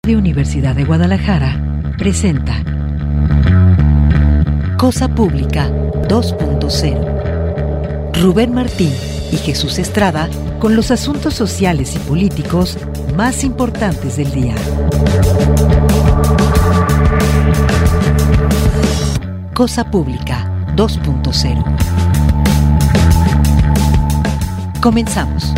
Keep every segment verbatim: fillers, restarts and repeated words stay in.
Universidad de Guadalajara presenta Cosa Pública dos punto cero. Rubén Martín y Jesús Estrada con los asuntos sociales y políticos más importantes del día. Cosa Pública dos punto cero. Comenzamos.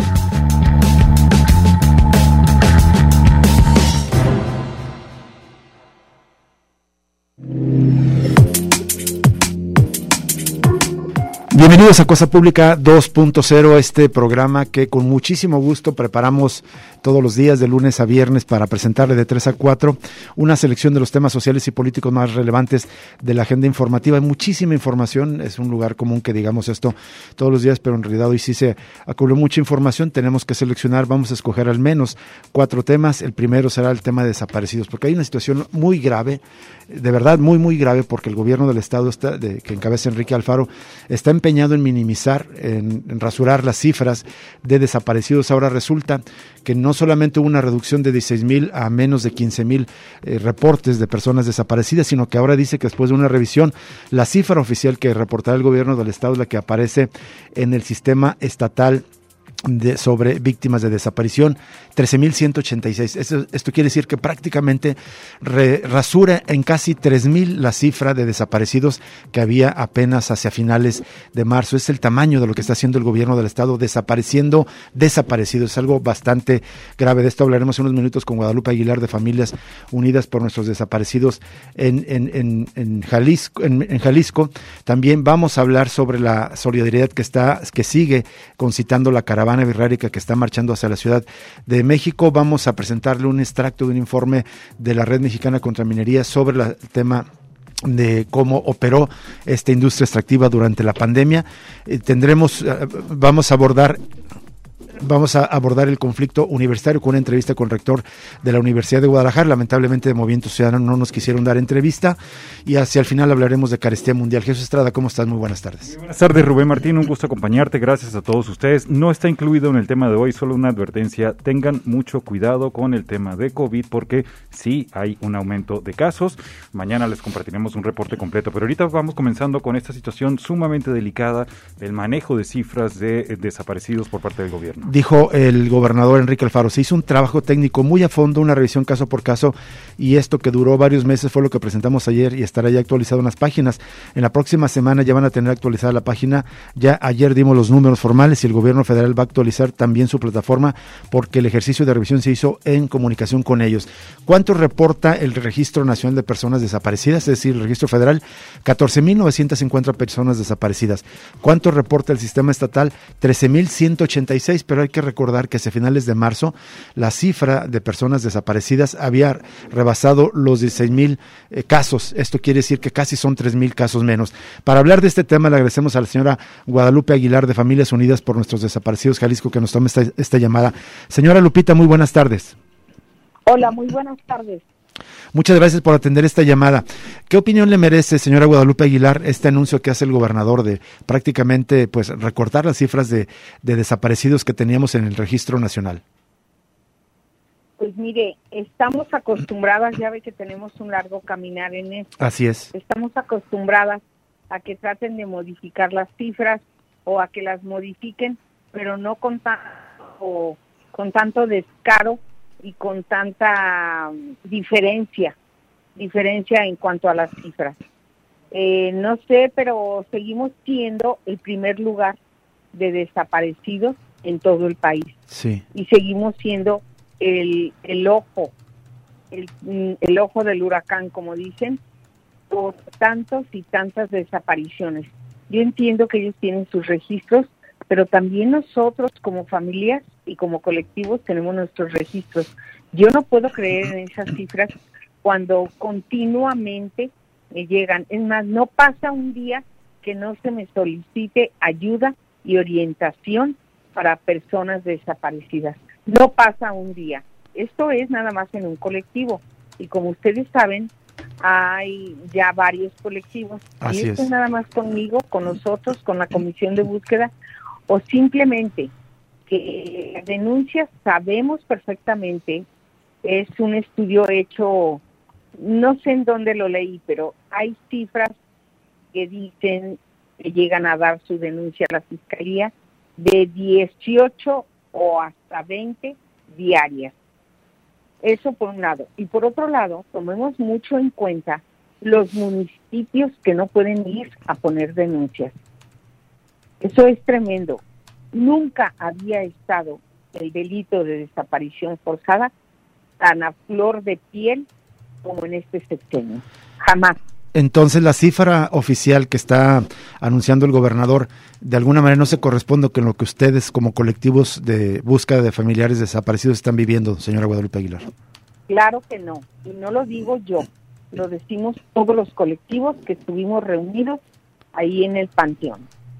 Bienvenidos a Cosa Pública dos punto cero, este programa que con muchísimo gusto preparamos todos los días de lunes a viernes para presentarle de tres a cuatro una selección de los temas sociales y políticos más relevantes de la agenda informativa. Hay muchísima información, es un lugar común que digamos esto todos los días, pero en realidad hoy sí se acumuló mucha información, tenemos que seleccionar, vamos a escoger al menos cuatro temas. El primero será el tema de desaparecidos, porque hay una situación muy grave, de verdad muy muy grave, porque el gobierno del estado está, de, que encabeza Enrique Alfaro, está empeñado en minimizar, en, en rasurar las cifras de desaparecidos. Ahora resulta que no solamente hubo una reducción de dieciséis mil a menos de quince mil eh, reportes de personas desaparecidas, sino que ahora dice que después de una revisión, la cifra oficial que reportará el gobierno del estado es la que aparece en el sistema estatal De, sobre víctimas de desaparición, trece mil ciento ochenta y seis. Esto, esto quiere decir que prácticamente re, rasura en casi tres mil la cifra de desaparecidos que había apenas hacia finales de marzo. Es el tamaño de lo que está haciendo el gobierno del estado, desapareciendo desaparecidos. Es algo bastante grave. De esto hablaremos en unos minutos con Guadalupe Aguilar de Familias Unidas por Nuestros Desaparecidos en, en, en, en, Jalisco, en, en Jalisco. También vamos a hablar sobre la solidaridad que está, que sigue concitando la caravana birrárica que está marchando hacia la Ciudad de México. Vamos a presentarle un extracto de un informe de la Red Mexicana contra Minería sobre la, el tema de cómo operó esta industria extractiva durante la pandemia. Eh, tendremos, eh, vamos a abordar Vamos a abordar el conflicto universitario con una entrevista con el rector de la Universidad de Guadalajara. Lamentablemente de Movimiento Ciudadano no nos quisieron dar entrevista y hacia el final hablaremos de carestía mundial. Jesús Estrada, ¿cómo estás? Muy buenas tardes. Muy buenas tardes, Rubén Martín, un gusto acompañarte, gracias a todos ustedes. No está incluido en el tema de hoy, solo una advertencia, tengan mucho cuidado con el tema de COVID porque sí hay un aumento de casos. Mañana les compartiremos un reporte completo, pero ahorita vamos comenzando con esta situación sumamente delicada del manejo de cifras de eh, desaparecidos por parte del gobierno. Dijo el gobernador Enrique Alfaro, se hizo un trabajo técnico muy a fondo, una revisión caso por caso, y esto que duró varios meses fue lo que presentamos ayer y estará ya actualizado en las páginas. En la próxima semana ya van a tener actualizada la página. Ya ayer dimos los números formales y el gobierno federal va a actualizar también su plataforma porque el ejercicio de revisión se hizo en comunicación con ellos. ¿Cuánto reporta el Registro Nacional de Personas Desaparecidas? Es decir, el Registro Federal, catorce mil novecientas cincuenta personas desaparecidas. ¿Cuánto reporta el sistema estatal? trece mil ciento ochenta y seis, pero hay que recordar que hacia finales de marzo la cifra de personas desaparecidas había rebasado los dieciséis mil eh, casos. Esto quiere decir que casi son tres mil casos menos. Para hablar de este tema le agradecemos a la señora Guadalupe Aguilar de Familias Unidas por Nuestros Desaparecidos Jalisco que nos tome esta, esta llamada. Señora Lupita, muy buenas tardes. Hola, muy buenas tardes. Muchas gracias por atender esta llamada. ¿Qué opinión le merece, señora Guadalupe Aguilar, este anuncio que hace el gobernador de prácticamente pues recortar las cifras de, de desaparecidos que teníamos en el registro nacional? Pues mire, estamos acostumbradas, ya ve que tenemos un largo caminar en esto. Así es. Estamos acostumbradas a que traten de modificar las cifras o a que las modifiquen, pero no con, ta- o, con tanto descaro y con tanta diferencia, diferencia en cuanto a las cifras. Eh, no sé, pero seguimos siendo el primer lugar de desaparecidos en todo el país. Sí. Y seguimos siendo el, el ojo, el, el ojo del huracán, como dicen, por tantos y tantas desapariciones. Yo entiendo que ellos tienen sus registros, pero también nosotros como familias y como colectivos tenemos nuestros registros. Yo no puedo creer en esas cifras cuando continuamente me llegan. Es más, no pasa un día que no se me solicite ayuda y orientación para personas desaparecidas. No pasa un día. Esto es nada más en un colectivo. Y como ustedes saben, hay ya varios colectivos. Así y esto es. es nada más conmigo, con nosotros, con la Comisión de Búsqueda, o simplemente que las denuncias sabemos perfectamente Es un estudio hecho, no sé en dónde lo leí, pero hay cifras que dicen que llegan a dar su denuncia a la Fiscalía de dieciocho o hasta veinte diarias. Eso por un lado. Y por otro lado, tomemos mucho en cuenta los municipios que no pueden ir a poner denuncias. Eso es tremendo. Nunca había estado el delito de desaparición forzada tan a flor de piel como en este sexenio. Jamás. Entonces, la cifra oficial que está anunciando el gobernador, de alguna manera no se corresponde con lo que ustedes como colectivos de búsqueda de familiares desaparecidos están viviendo, señora Guadalupe Aguilar. Claro que no, y no lo digo yo, lo decimos todos los colectivos que estuvimos reunidos ahí en el Panteón.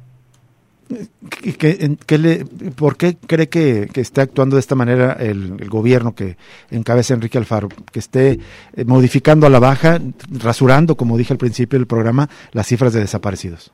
¿Qué, qué le, ¿Por qué cree que, que esté actuando de esta manera el, el gobierno que encabeza Enrique Alfaro? Que esté eh, modificando a la baja, rasurando, como dije al principio del programa, las cifras de desaparecidos.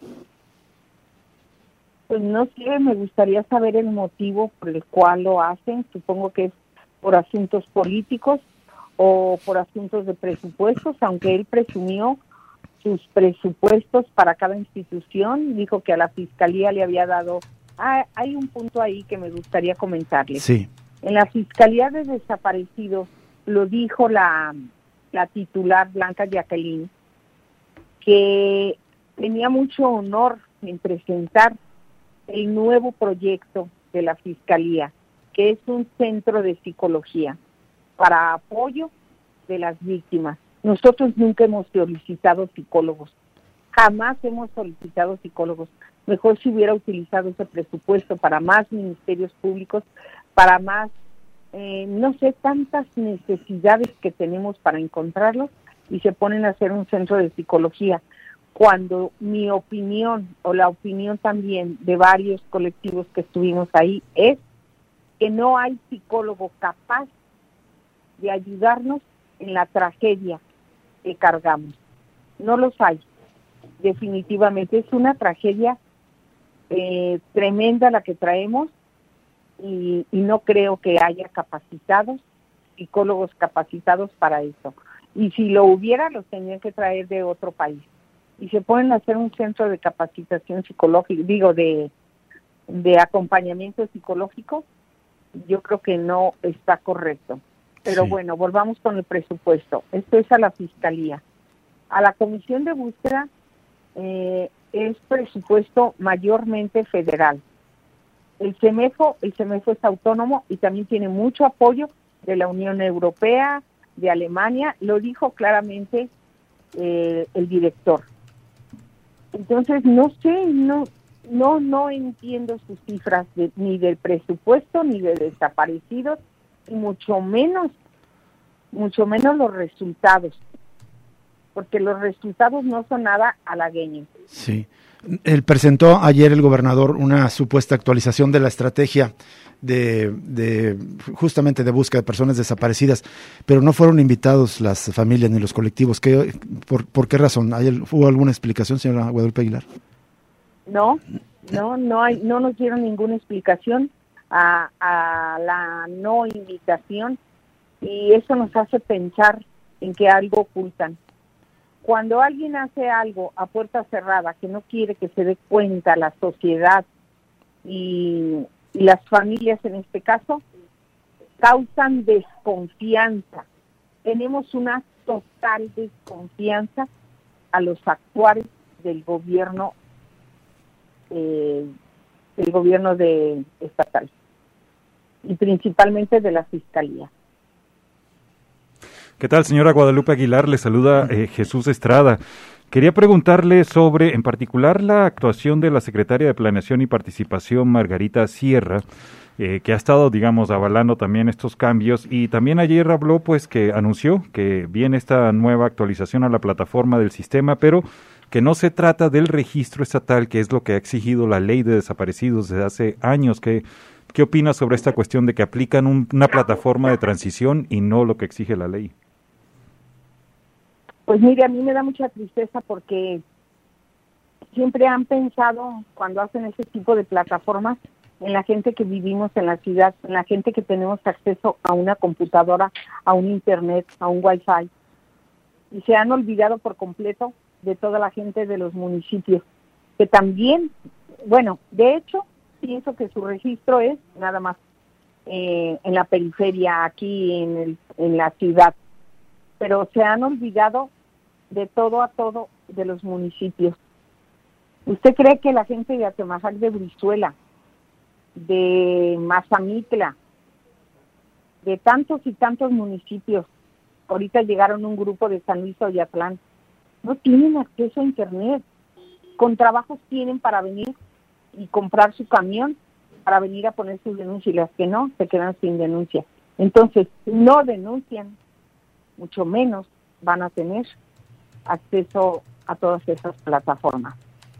Pues no sé, me gustaría saber el motivo por el cual lo hacen. Supongo que es por asuntos políticos o por asuntos de presupuestos, aunque él presumió sus presupuestos para cada institución, dijo que a la Fiscalía le había dado... Ah, hay un punto ahí que me gustaría comentarle. Sí. En la Fiscalía de Desaparecidos, lo dijo la, la titular Blanca Jacqueline, que tenía mucho honor en presentar el nuevo proyecto de la Fiscalía, que es un centro de psicología para apoyo de las víctimas. Nosotros nunca hemos solicitado psicólogos, jamás hemos solicitado psicólogos. Mejor si hubiera utilizado ese presupuesto para más ministerios públicos, para más, eh, no sé, tantas necesidades que tenemos para encontrarlos, y se ponen a hacer un centro de psicología, cuando mi opinión, o la opinión también de varios colectivos que estuvimos ahí, es que no hay psicólogo capaz de ayudarnos en la tragedia que cargamos. No los hay. Definitivamente es una tragedia eh, tremenda la que traemos, y, y no creo que haya capacitados, psicólogos capacitados para eso. Y si lo hubiera, los tendrían que traer de otro país. Y se pueden hacer un centro de capacitación psicológica, digo, de, de acompañamiento psicológico. Yo creo que no está correcto. Pero sí. Bueno, volvamos con el presupuesto. Esto es a la Fiscalía. A la Comisión de Búsqueda eh, es presupuesto mayormente federal. El CEMEFO, el CEMEFO es autónomo y también tiene mucho apoyo de la Unión Europea, de Alemania, lo dijo claramente eh, el director. Entonces, no sé, no no no entiendo sus cifras de, ni del presupuesto, ni de desaparecidos, y mucho menos, mucho menos los resultados, porque los resultados no son nada halagüeños. Sí. Él presentó ayer el gobernador una supuesta actualización de la estrategia de, de justamente de búsqueda de personas desaparecidas, pero no fueron invitados las familias ni los colectivos. ¿Qué, por, ¿Por qué razón? ¿Hay, ¿Hubo alguna explicación, señora Guadalupe Aguilar? No, no, no hay, no nos dieron ninguna explicación a, a la no invitación, y eso nos hace pensar en que algo ocultan. Cuando alguien hace algo a puerta cerrada que no quiere que se dé cuenta la sociedad y, y las familias en este caso, causan desconfianza. Tenemos una total desconfianza a los actuales del gobierno eh, del gobierno de estatal y principalmente de la Fiscalía. ¿Qué tal, señora Guadalupe Aguilar? Le saluda eh, Jesús Estrada. Quería preguntarle sobre, en particular, la actuación de la secretaria de Planeación y Participación, Margarita Sierra, eh, que ha estado, digamos, avalando también estos cambios, y también ayer habló, pues, que anunció que viene esta nueva actualización a la plataforma del sistema, pero que no se trata del registro estatal, que es lo que ha exigido la ley de desaparecidos desde hace años. ¿Qué, qué opina sobre esta cuestión de que aplican un, una plataforma de transición y no lo que exige la ley? Pues mire, a mí me da mucha tristeza porque siempre han pensado, cuando hacen ese tipo de plataformas, en la gente que vivimos en la ciudad, en la gente que tenemos acceso a una computadora, a un internet, a un wifi. Y se han olvidado por completo de toda la gente de los municipios, que también, bueno, de hecho, pienso que su registro es nada más eh, en la periferia, aquí en, el, en la ciudad, pero se han olvidado de todo a todo de los municipios. ¿Usted cree que la gente de Atemajac de Brizuela, de Mazamitla, de tantos y tantos municipios, ahorita llegaron un grupo de San Luis Oyatlán, no tienen acceso a internet, con trabajos tienen para venir y comprar su camión para venir a poner sus denuncias, y las que no, se quedan sin denuncia. Entonces, no denuncian, mucho menos van a tener acceso a todas esas plataformas.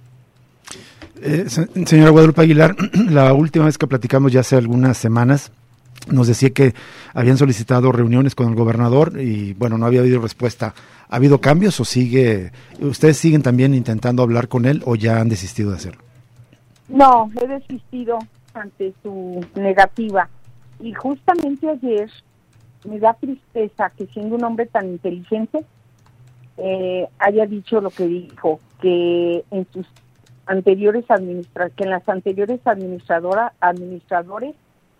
Eh, señora Guadalupe Aguilar, la última vez que platicamos ya hace algunas semanas, nos decía que habían solicitado reuniones con el gobernador y bueno, no había habido respuesta. ¿Ha habido cambios o sigue, ustedes siguen también intentando hablar con él o ya han desistido de hacerlo? No, he desistido ante su negativa. Y justamente ayer me da tristeza que siendo un hombre tan inteligente eh, haya dicho lo que dijo, que en sus anteriores administra que en las anteriores administradora administradores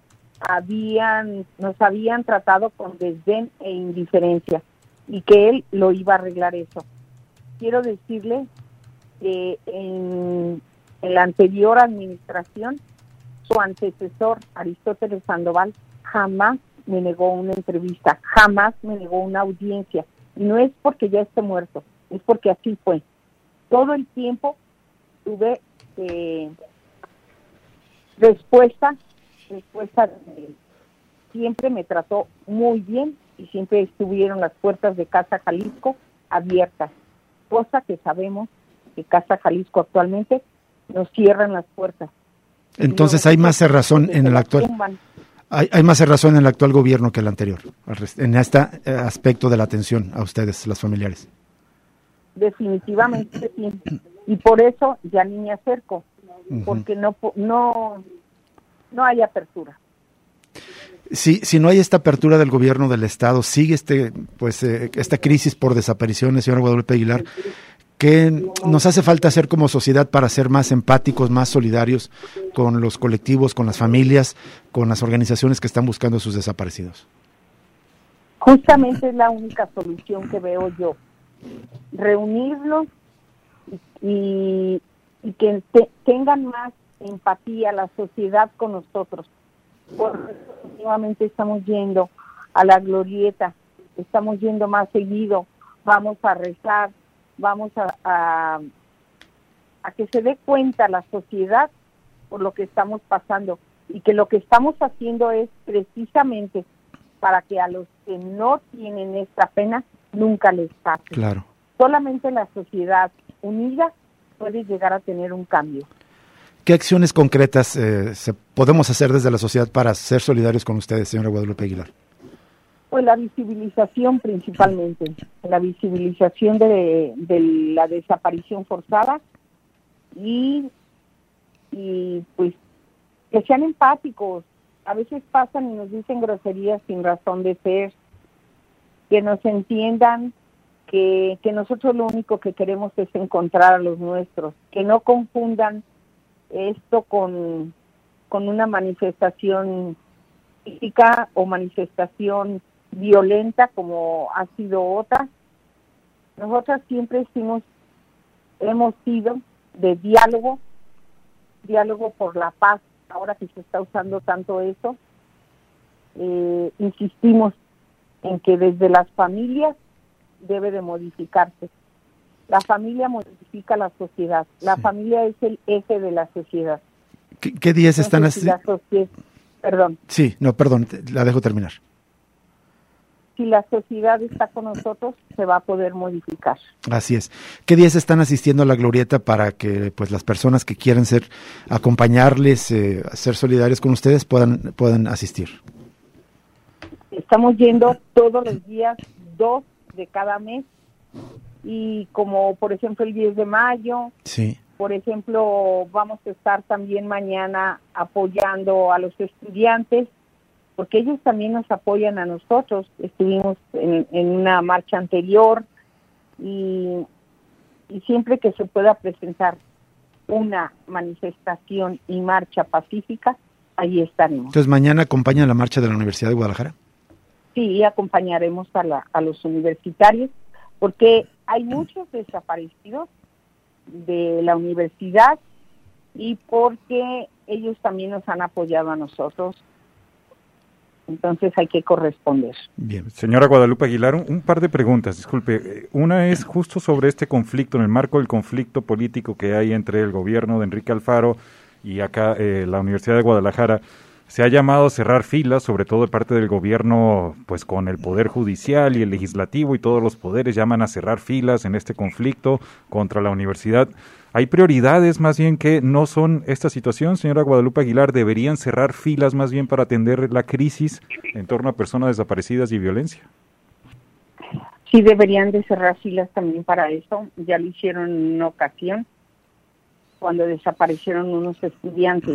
habían nos habían tratado con desdén e indiferencia y que él lo iba a arreglar eso. Quiero decirle que en, en la anterior administración su antecesor Aristóteles Sandoval jamás me negó una entrevista, jamás me negó una audiencia, y no es porque ya esté muerto, es porque así fue. Todo el tiempo tuve eh, respuesta, respuesta de él. Siempre me trató muy bien y siempre estuvieron las puertas de Casa Jalisco abiertas, cosa que sabemos que Casa Jalisco actualmente nos cierran las puertas. Entonces hay más cerrazón en el actual hay, hay más cerrazón en el actual gobierno que el anterior, en este aspecto de la atención a ustedes, las familiares. Definitivamente sí. Y por eso ya ni me acerco, uh-huh. porque no no no hay apertura. Si, si no hay esta apertura del gobierno del estado, sigue este pues eh, esta crisis por desapariciones, señora Guadalupe Aguilar, ¿qué nos hace falta hacer como sociedad para ser más empáticos, más solidarios con los colectivos, con las familias, con las organizaciones que están buscando a sus desaparecidos? Justamente es la única solución que veo yo, reunirlos y, y que te, tengan más empatía la sociedad con nosotros. Porque últimamente estamos yendo a la glorieta, estamos yendo más seguido, vamos a rezar, vamos a, a, a que se dé cuenta la sociedad por lo que estamos pasando y que lo que estamos haciendo es precisamente para que a los que no tienen esta pena nunca les pase. Claro. Solamente la sociedad unida puede llegar a tener un cambio. ¿Qué acciones concretas eh, se podemos hacer desde la sociedad para ser solidarios con ustedes, señora Guadalupe Aguilar? Pues la visibilización principalmente, la visibilización de, de la desaparición forzada y, y pues que sean empáticos. A veces pasan y nos dicen groserías sin razón de ser, que nos entiendan que, que nosotros lo único que queremos es encontrar a los nuestros, que no confundan esto con, con una manifestación física o manifestación violenta como ha sido otra. Nosotras siempre hemos, hemos sido de diálogo, diálogo por la paz. Ahora que se está usando tanto eso, eh, insistimos en que desde las familias debe de modificarse. La familia modifica la sociedad. La sí. familia es el eje de la sociedad. ¿Qué, qué días están así? Si sociedad, perdón. Sí, no, perdón, la dejo terminar. Si la sociedad está con nosotros, se va a poder modificar. Así es. ¿Qué días están asistiendo a la glorieta para que pues las personas que quieren ser acompañarles, eh, ser solidarios con ustedes puedan puedan asistir? Estamos yendo todos los días, dos de cada mes. Y como por ejemplo el diez de mayo, sí. Por ejemplo, vamos a estar también mañana apoyando a los estudiantes, porque ellos también nos apoyan a nosotros. Estuvimos en, en una marcha anterior y, y siempre que se pueda presentar una manifestación y marcha pacífica, ahí estaremos. Entonces, ¿mañana acompañan la marcha de la Universidad de Guadalajara? Sí, acompañaremos a, la, a los universitarios, porque hay muchos desaparecidos de la universidad y porque ellos también nos han apoyado a nosotros. Entonces hay que corresponder. Bien, señora Guadalupe Aguilar, un, un par de preguntas, disculpe. Una es justo sobre este conflicto, en el marco del conflicto político que hay entre el gobierno de Enrique Alfaro y acá eh, la Universidad de Guadalajara. Se ha llamado a cerrar filas, sobre todo de parte del gobierno, pues con el Poder Judicial y el Legislativo y todos los poderes llaman a cerrar filas en este conflicto contra la universidad. ¿Hay prioridades más bien que no son esta situación, señora Guadalupe Aguilar? ¿Deberían cerrar filas más bien para atender la crisis en torno a personas desaparecidas y violencia? Sí, deberían de cerrar filas también para eso. Ya lo hicieron en una ocasión, cuando desaparecieron unos estudiantes.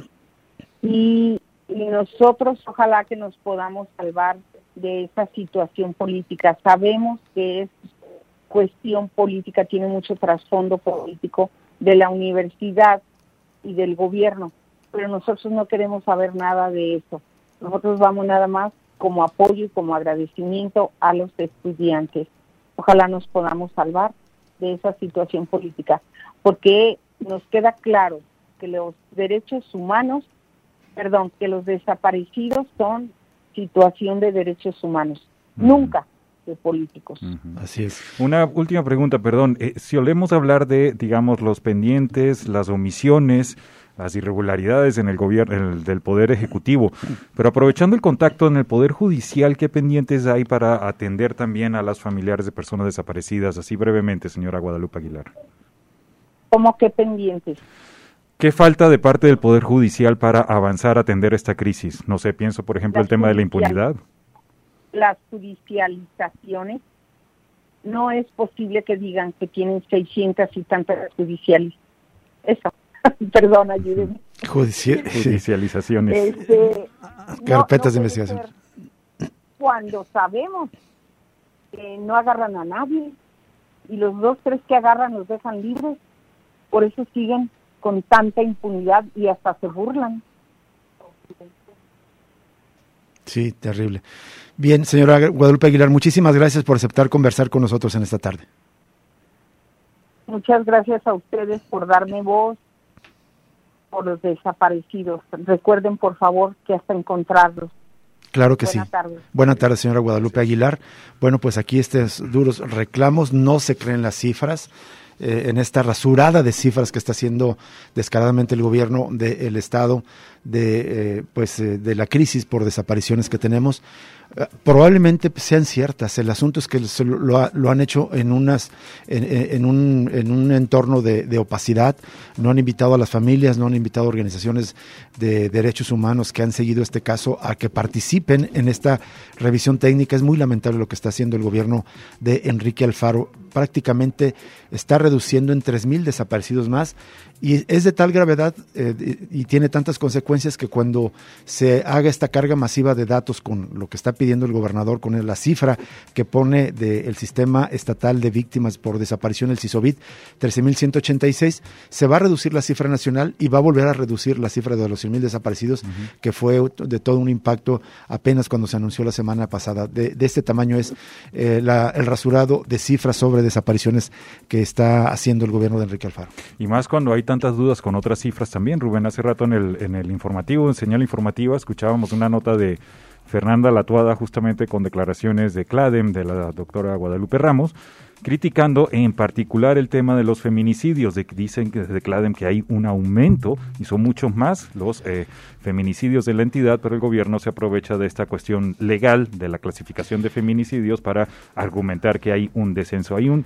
Y Y nosotros ojalá que nos podamos salvar de esa situación política. Sabemos que es cuestión política, tiene mucho trasfondo político de la universidad y del gobierno, pero nosotros no queremos saber nada de eso. Nosotros vamos nada más como apoyo y como agradecimiento a los estudiantes. Ojalá nos podamos salvar de esa situación política, porque nos queda claro que los derechos humanos Perdón, que los desaparecidos son situación de derechos humanos, uh-huh. nunca de políticos. Uh-huh. Así es. Una última pregunta, perdón. Eh, si olemos hablar de, digamos, los pendientes, las omisiones, las irregularidades en el gobierno, del Poder Ejecutivo, pero aprovechando el contacto en el Poder Judicial, ¿qué pendientes hay para atender también a las familiares de personas desaparecidas? Así brevemente, señora Guadalupe Aguilar. ¿Cómo qué pendientes? ¿Qué falta de parte del Poder Judicial para avanzar a atender esta crisis? No sé, pienso, por ejemplo, el tema de la impunidad. Las judicializaciones. No es posible que digan que tienen seiscientas y tantas judiciales. Eso. Perdón, ayúdenme. Judicial, Judicializaciones. Este, Carpetas no, de no investigación. Cuando sabemos que no agarran a nadie y los dos, tres que agarran los dejan libres, por eso siguen con tanta impunidad y hasta se burlan. Sí, terrible. Bien, señora Guadalupe Aguilar, muchísimas gracias por aceptar conversar con nosotros en esta tarde. Muchas gracias a ustedes por darme voz, por los desaparecidos. Recuerden, por favor, que hasta encontrarlos. Claro que Buenas sí. Tardes. Buenas tardes, señora Guadalupe Aguilar. Bueno, pues aquí estos duros reclamos, no se creen las cifras. Eh, en esta rasurada de cifras que está haciendo descaradamente el gobierno del Estado de eh, pues eh, de la crisis por desapariciones que tenemos, eh, probablemente sean ciertas. El asunto es que lo, lo, lo han hecho en unas en, en un en un entorno de, de opacidad. No han invitado a las familias, no han invitado a organizaciones de derechos humanos que han seguido este caso a que participen en esta revisión técnica. Es muy lamentable lo que está haciendo el gobierno de Enrique Alfaro. Prácticamente está reduciendo en tres mil desaparecidos más, y es de tal gravedad eh, y tiene tantas consecuencias que cuando se haga esta carga masiva de datos con lo que está pidiendo el gobernador, con la cifra que pone del Sistema Estatal de Víctimas por Desaparición, el SISOVID, trece mil ciento ochenta y seis, se va a reducir la cifra nacional y va a volver a reducir la cifra de los cien mil desaparecidos, uh-huh. que fue de todo un impacto apenas cuando se anunció la semana pasada. De, de este tamaño es eh, la, el rasurado de cifras sobre desapariciones que está haciendo el gobierno de Enrique Alfaro. Y más cuando hay tantas dudas con otras cifras también, Rubén. Hace rato en el, en el informativo, en señal informativa, escuchábamos una nota de Fernanda Latuada, justamente con declaraciones de CLADEM, de la doctora Guadalupe Ramos, criticando en particular el tema de los feminicidios. De, dicen que desde CLADEM que hay un aumento y son muchos más los eh, feminicidios de la entidad, pero el gobierno se aprovecha de esta cuestión legal de la clasificación de feminicidios para argumentar que hay un descenso. Hay un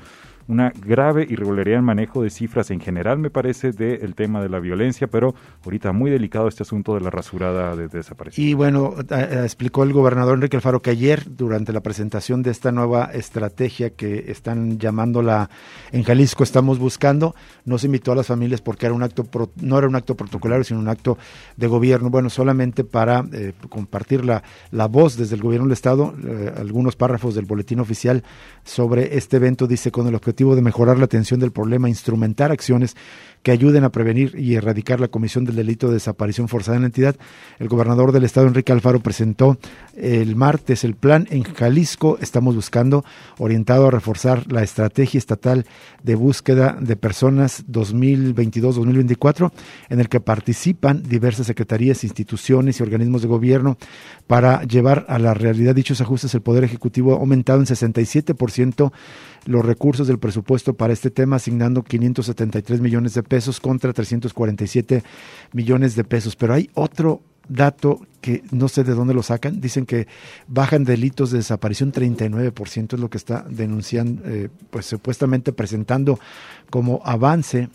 una grave irregularidad en manejo de cifras en general, me parece, del tema de la violencia, pero ahorita muy delicado este asunto de la rasurada de, de desaparecidos. Y bueno, eh, explicó el gobernador Enrique Alfaro que ayer, durante la presentación de esta nueva estrategia que están llamándola en Jalisco Estamos Buscando, no se invitó a las familias porque era un acto pro, no era un acto protocolario, sino un acto de gobierno, bueno, solamente para eh, compartir la, la voz desde el gobierno del Estado, eh, algunos párrafos del boletín oficial sobre este evento. Dice: con el objetivo de mejorar la atención del problema, instrumentar acciones que ayuden a prevenir y erradicar la comisión del delito de desaparición forzada en la entidad, el gobernador del Estado, Enrique Alfaro, presentó el martes el plan en Jalisco Estamos Buscando, orientado a reforzar la estrategia estatal de búsqueda de personas dos mil veintidós dos mil veinticuatro, en el que participan diversas secretarías, instituciones y organismos de gobierno. Para llevar a la realidad dichos ajustes, el Poder Ejecutivo ha aumentado en sesenta y siete por ciento los recursos del presupuesto para este tema, asignando quinientos setenta y tres millones de pesos contra trescientos cuarenta y siete millones de pesos. Pero hay otro dato que no sé de dónde lo sacan. Dicen que bajan delitos de desaparición treinta y nueve por ciento, es lo que está denunciando, eh, pues supuestamente presentando como avance.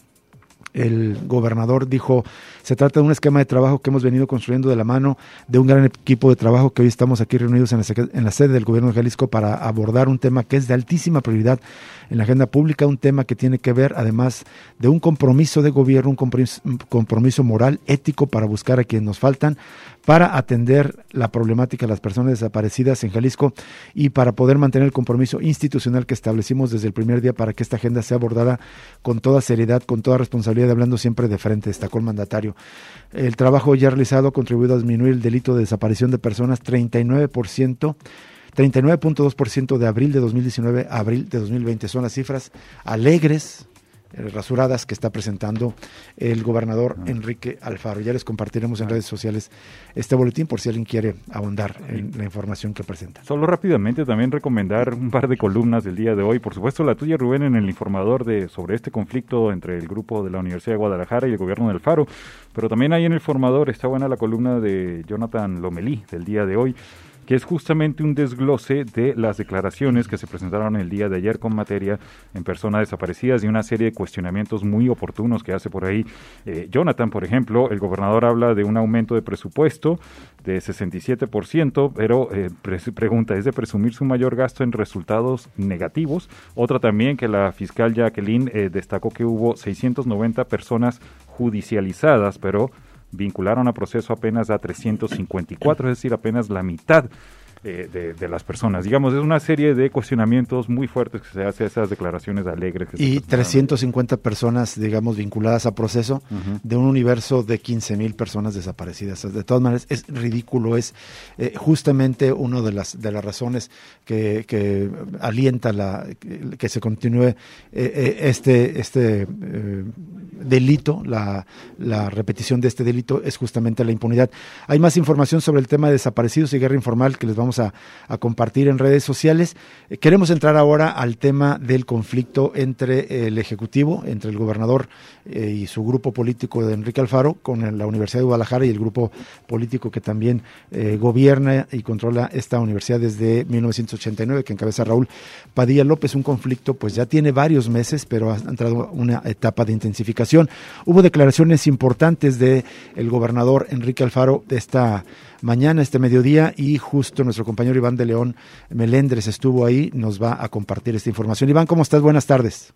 El gobernador dijo: se trata de un esquema de trabajo que hemos venido construyendo de la mano de un gran equipo de trabajo, que hoy estamos aquí reunidos en la, en la sede del gobierno de Jalisco para abordar un tema que es de altísima prioridad en la agenda pública, un tema que tiene que ver, además de un compromiso de gobierno, un compromiso, un compromiso moral, ético, para buscar a quienes nos faltan, para atender la problemática de las personas desaparecidas en Jalisco y para poder mantener el compromiso institucional que establecimos desde el primer día para que esta agenda sea abordada con toda seriedad, con toda responsabilidad, hablando siempre de frente, destacó el mandatario. El trabajo ya realizado ha contribuido a disminuir el delito de desaparición de personas treinta y nueve por ciento, treinta y nueve punto dos por ciento de abril de dos mil diecinueve a abril de dos mil veinte. Son las cifras alegres, eh, rasuradas, que está presentando el gobernador Enrique Alfaro. Ya les compartiremos en redes sociales este boletín por si alguien quiere ahondar en la información que presenta. Solo rápidamente también recomendar un par de columnas del día de hoy. Por supuesto, la tuya, Rubén, en El Informador, de sobre este conflicto entre el grupo de la Universidad de Guadalajara y el gobierno del Alfaro. Pero también ahí en El Informador está buena la columna de Jonathan Lomelí del día de hoy, que es justamente un desglose de las declaraciones que se presentaron el día de ayer con materia en personas desaparecidas y una serie de cuestionamientos muy oportunos que hace por ahí eh, Jonathan. Por ejemplo, el gobernador habla de un aumento de presupuesto de sesenta y siete por ciento, pero eh, pre- pregunta, ¿es de presumir su mayor gasto en resultados negativos? Otra también, que la fiscal Jacqueline eh, destacó que hubo seiscientas noventa personas judicializadas, pero vincularon a proceso apenas a trescientos cincuenta y cuatro, es decir, apenas la mitad eh, de, de las personas. Digamos, es una serie de cuestionamientos muy fuertes que se hace a esas declaraciones alegres. Que y trescientas cincuenta personas, digamos, vinculadas a proceso, uh-huh, de un universo de quince mil personas desaparecidas. De todas maneras, es ridículo, es eh, justamente una de las de las razones que, que alienta la que, que se continúe eh, eh, este este eh, delito, la, la repetición de este delito, es justamente la impunidad. Hay más información sobre el tema de desaparecidos y guerra informal que les vamos a, a compartir en redes sociales. Eh, queremos entrar ahora al tema del conflicto entre el Ejecutivo, entre el gobernador eh, y su grupo político de Enrique Alfaro, con el, la Universidad de Guadalajara y el grupo político que también eh, gobierna y controla esta universidad desde mil novecientos ochenta y nueve, que encabeza Raúl Padilla López. Un conflicto pues ya tiene varios meses, pero ha entrado una etapa de intensificación. Hubo declaraciones importantes de el gobernador Enrique Alfaro de esta mañana, este mediodía, y justo nuestro compañero Iván de León Melendres estuvo ahí, nos va a compartir esta información. Iván, ¿cómo estás? Buenas tardes.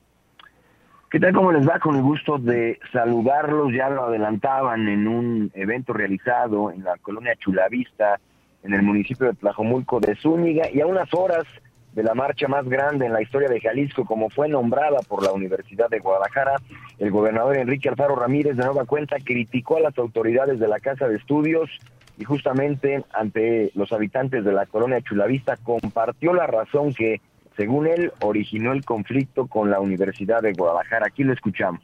¿Qué tal? ¿Cómo les va? Con el gusto de saludarlos. Ya lo adelantaban en un evento realizado en la colonia Chulavista, en el municipio de Tlajomulco de Zúñiga, y a unas horas de la marcha más grande en la historia de Jalisco, como fue nombrada por la Universidad de Guadalajara. El gobernador Enrique Alfaro Ramírez, de nueva cuenta, criticó a las autoridades de la Casa de Estudios y justamente ante los habitantes de la colonia Chulavista compartió la razón que, según él, originó el conflicto con la Universidad de Guadalajara. Aquí lo escuchamos.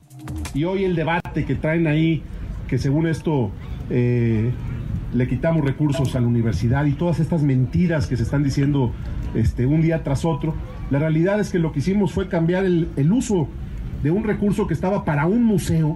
Y hoy el debate que traen ahí, que según esto eh, le quitamos recursos a la universidad y todas estas mentiras que se están diciendo este, un día tras otro, la realidad es que lo que hicimos fue cambiar el, el uso de un recurso que estaba para un museo,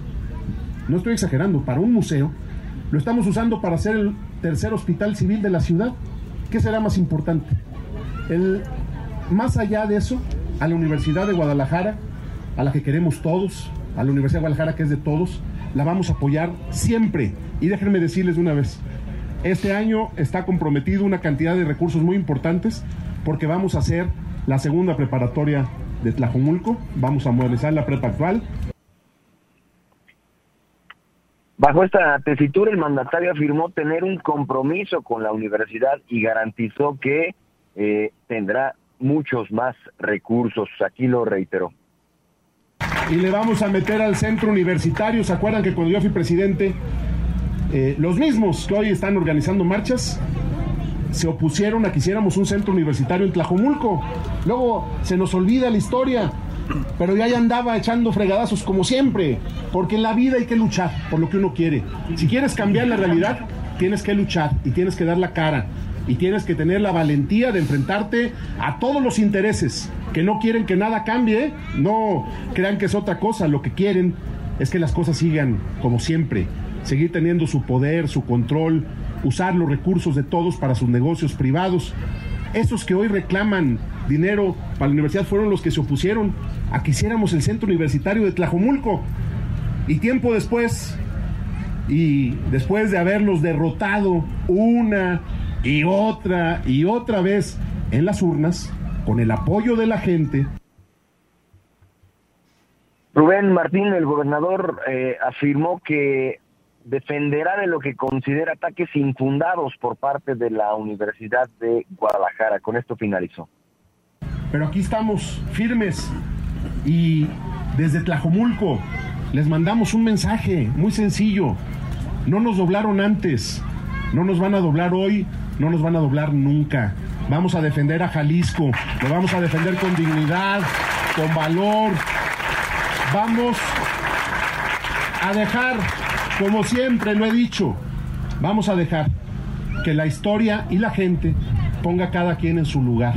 no estoy exagerando, para un museo, lo estamos usando para hacer el tercer hospital civil de la ciudad. ¿Qué será más importante? El, más allá de eso, a la Universidad de Guadalajara, a la que queremos todos, a la Universidad de Guadalajara que es de todos, la vamos a apoyar siempre. Y déjenme decirles de una vez, este año está comprometido una cantidad de recursos muy importantes porque vamos a hacer la segunda preparatoria de Tlajomulco, vamos a modernizar la prepa actual. Bajo esta tesitura, el mandatario afirmó tener un compromiso con la universidad y garantizó que eh, tendrá muchos más recursos. Aquí lo reiteró. Y le vamos a meter al centro universitario. ¿Se acuerdan que cuando yo fui presidente, eh, los mismos que hoy están organizando marchas se opusieron a que hiciéramos un centro universitario en Tlajomulco? Luego se nos olvida la historia, pero ya andaba echando fregadazos como siempre, porque en la vida hay que luchar por lo que uno quiere. Si quieres cambiar la realidad, tienes que luchar y tienes que dar la cara y tienes que tener la valentía de enfrentarte a todos los intereses que no quieren que nada cambie. No crean que es otra cosa, lo que quieren es que las cosas sigan como siempre, seguir teniendo su poder, su control, usar los recursos de todos para sus negocios privados. Esos que hoy reclaman dinero para la universidad fueron los que se opusieron a que hiciéramos el centro universitario de Tlajomulco. Y tiempo después, y después de haberlos derrotado una y otra y otra vez en las urnas, con el apoyo de la gente. Rubén Martín, el gobernador, eh, afirmó que defenderá de lo que considera ataques infundados por parte de la Universidad de Guadalajara. Con esto finalizó. Pero aquí estamos firmes y desde Tlajomulco les mandamos un mensaje muy sencillo. No nos doblaron antes, no nos van a doblar hoy, no nos van a doblar nunca. Vamos a defender a Jalisco, lo vamos a defender con dignidad, con valor. Vamos a dejar, como siempre lo he dicho, vamos a dejar que la historia y la gente ponga a cada quien en su lugar.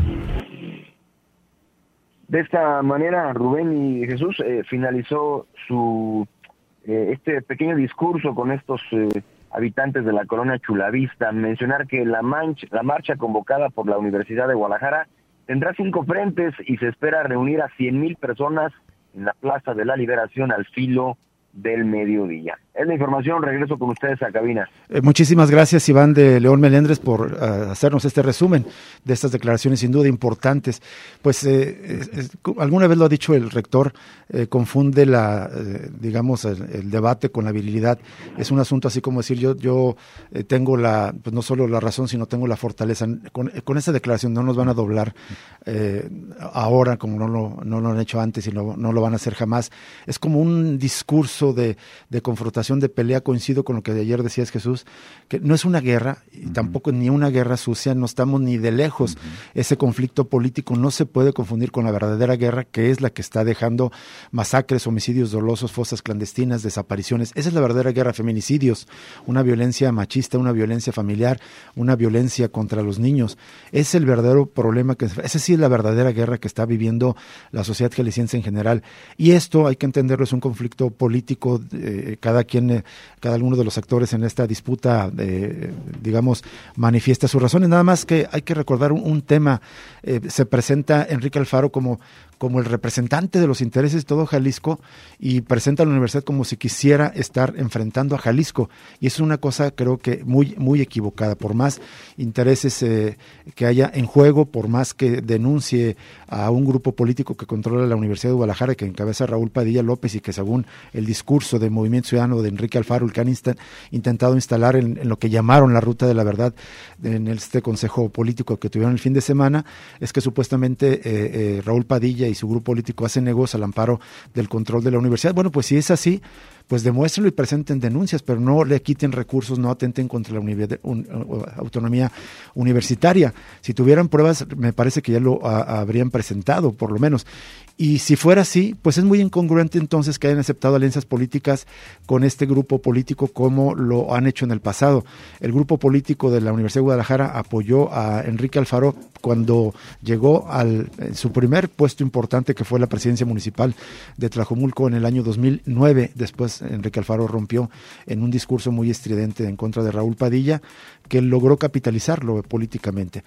De esta manera, Rubén y Jesús eh, finalizó su eh, este pequeño discurso con estos eh, habitantes de la colonia Chulavista. Mencionar que la, manch, la marcha convocada por la Universidad de Guadalajara tendrá cinco frentes y se espera reunir a cien mil personas en la Plaza de la Liberación al filo del mediodía. Es la información, regreso con ustedes a cabina. Eh, muchísimas gracias, Iván de León Melendres, por uh, hacernos este resumen de estas declaraciones sin duda importantes. Pues eh, eh, alguna vez lo ha dicho el rector, eh, confunde la, eh, digamos, el, el debate con la virilidad. Es un asunto así como decir, yo yo eh, tengo la, pues no solo la razón, sino tengo la fortaleza. Con, con esta declaración no nos van a doblar eh, ahora, como no lo, no lo han hecho antes y no, no lo van a hacer jamás. Es como un discurso de, de confrontación, de pelea. Coincido con lo que ayer decías, Jesús, que no es una guerra y uh-huh. tampoco ni una guerra sucia, no estamos ni de lejos. Uh-huh. Ese conflicto político no se puede confundir con la verdadera guerra, que es la que está dejando masacres, homicidios dolosos, fosas clandestinas, desapariciones. Esa es la verdadera guerra, feminicidios, una violencia machista, una violencia familiar, una violencia contra los niños. Es el verdadero problema, que esa sí es la verdadera guerra que está viviendo la sociedad jalisciense en general. Y esto, hay que entenderlo, es un conflicto político. Eh, cada quien, eh, cada uno de los actores en esta disputa, eh, digamos, manifiesta sus razones. Nada más que hay que recordar un, un tema. Eh, se presenta Enrique Alfaro como como el representante de los intereses de todo Jalisco y presenta a la universidad como si quisiera estar enfrentando a Jalisco, y eso es una cosa creo que muy muy equivocada. Por más intereses eh, que haya en juego, por más que denuncie a un grupo político que controla la Universidad de Guadalajara, que encabeza Raúl Padilla López, y que según el discurso de Movimiento Ciudadano de Enrique Alfaro, el que han insta- intentado instalar en, en lo que llamaron la ruta de la verdad en este consejo político que tuvieron el fin de semana, es que supuestamente eh, eh, Raúl Padilla y su grupo político hacen negocios al amparo del control de la universidad. Bueno, pues si es así, pues demuéstrenlo y presenten denuncias, pero no le quiten recursos, no atenten contra la uni- un, uh, autonomía universitaria. Si tuvieran pruebas, me parece que ya lo a, habrían presentado, por lo menos. Y si fuera así, pues es muy incongruente entonces que hayan aceptado alianzas políticas con este grupo político como lo han hecho en el pasado. El grupo político de la Universidad de Guadalajara apoyó a Enrique Alfaro cuando llegó a su primer puesto importante, que fue la presidencia municipal de Tlajomulco en el año dos mil nueve. Después Enrique Alfaro rompió en un discurso muy estridente en contra de Raúl Padilla, que logró capitalizarlo políticamente.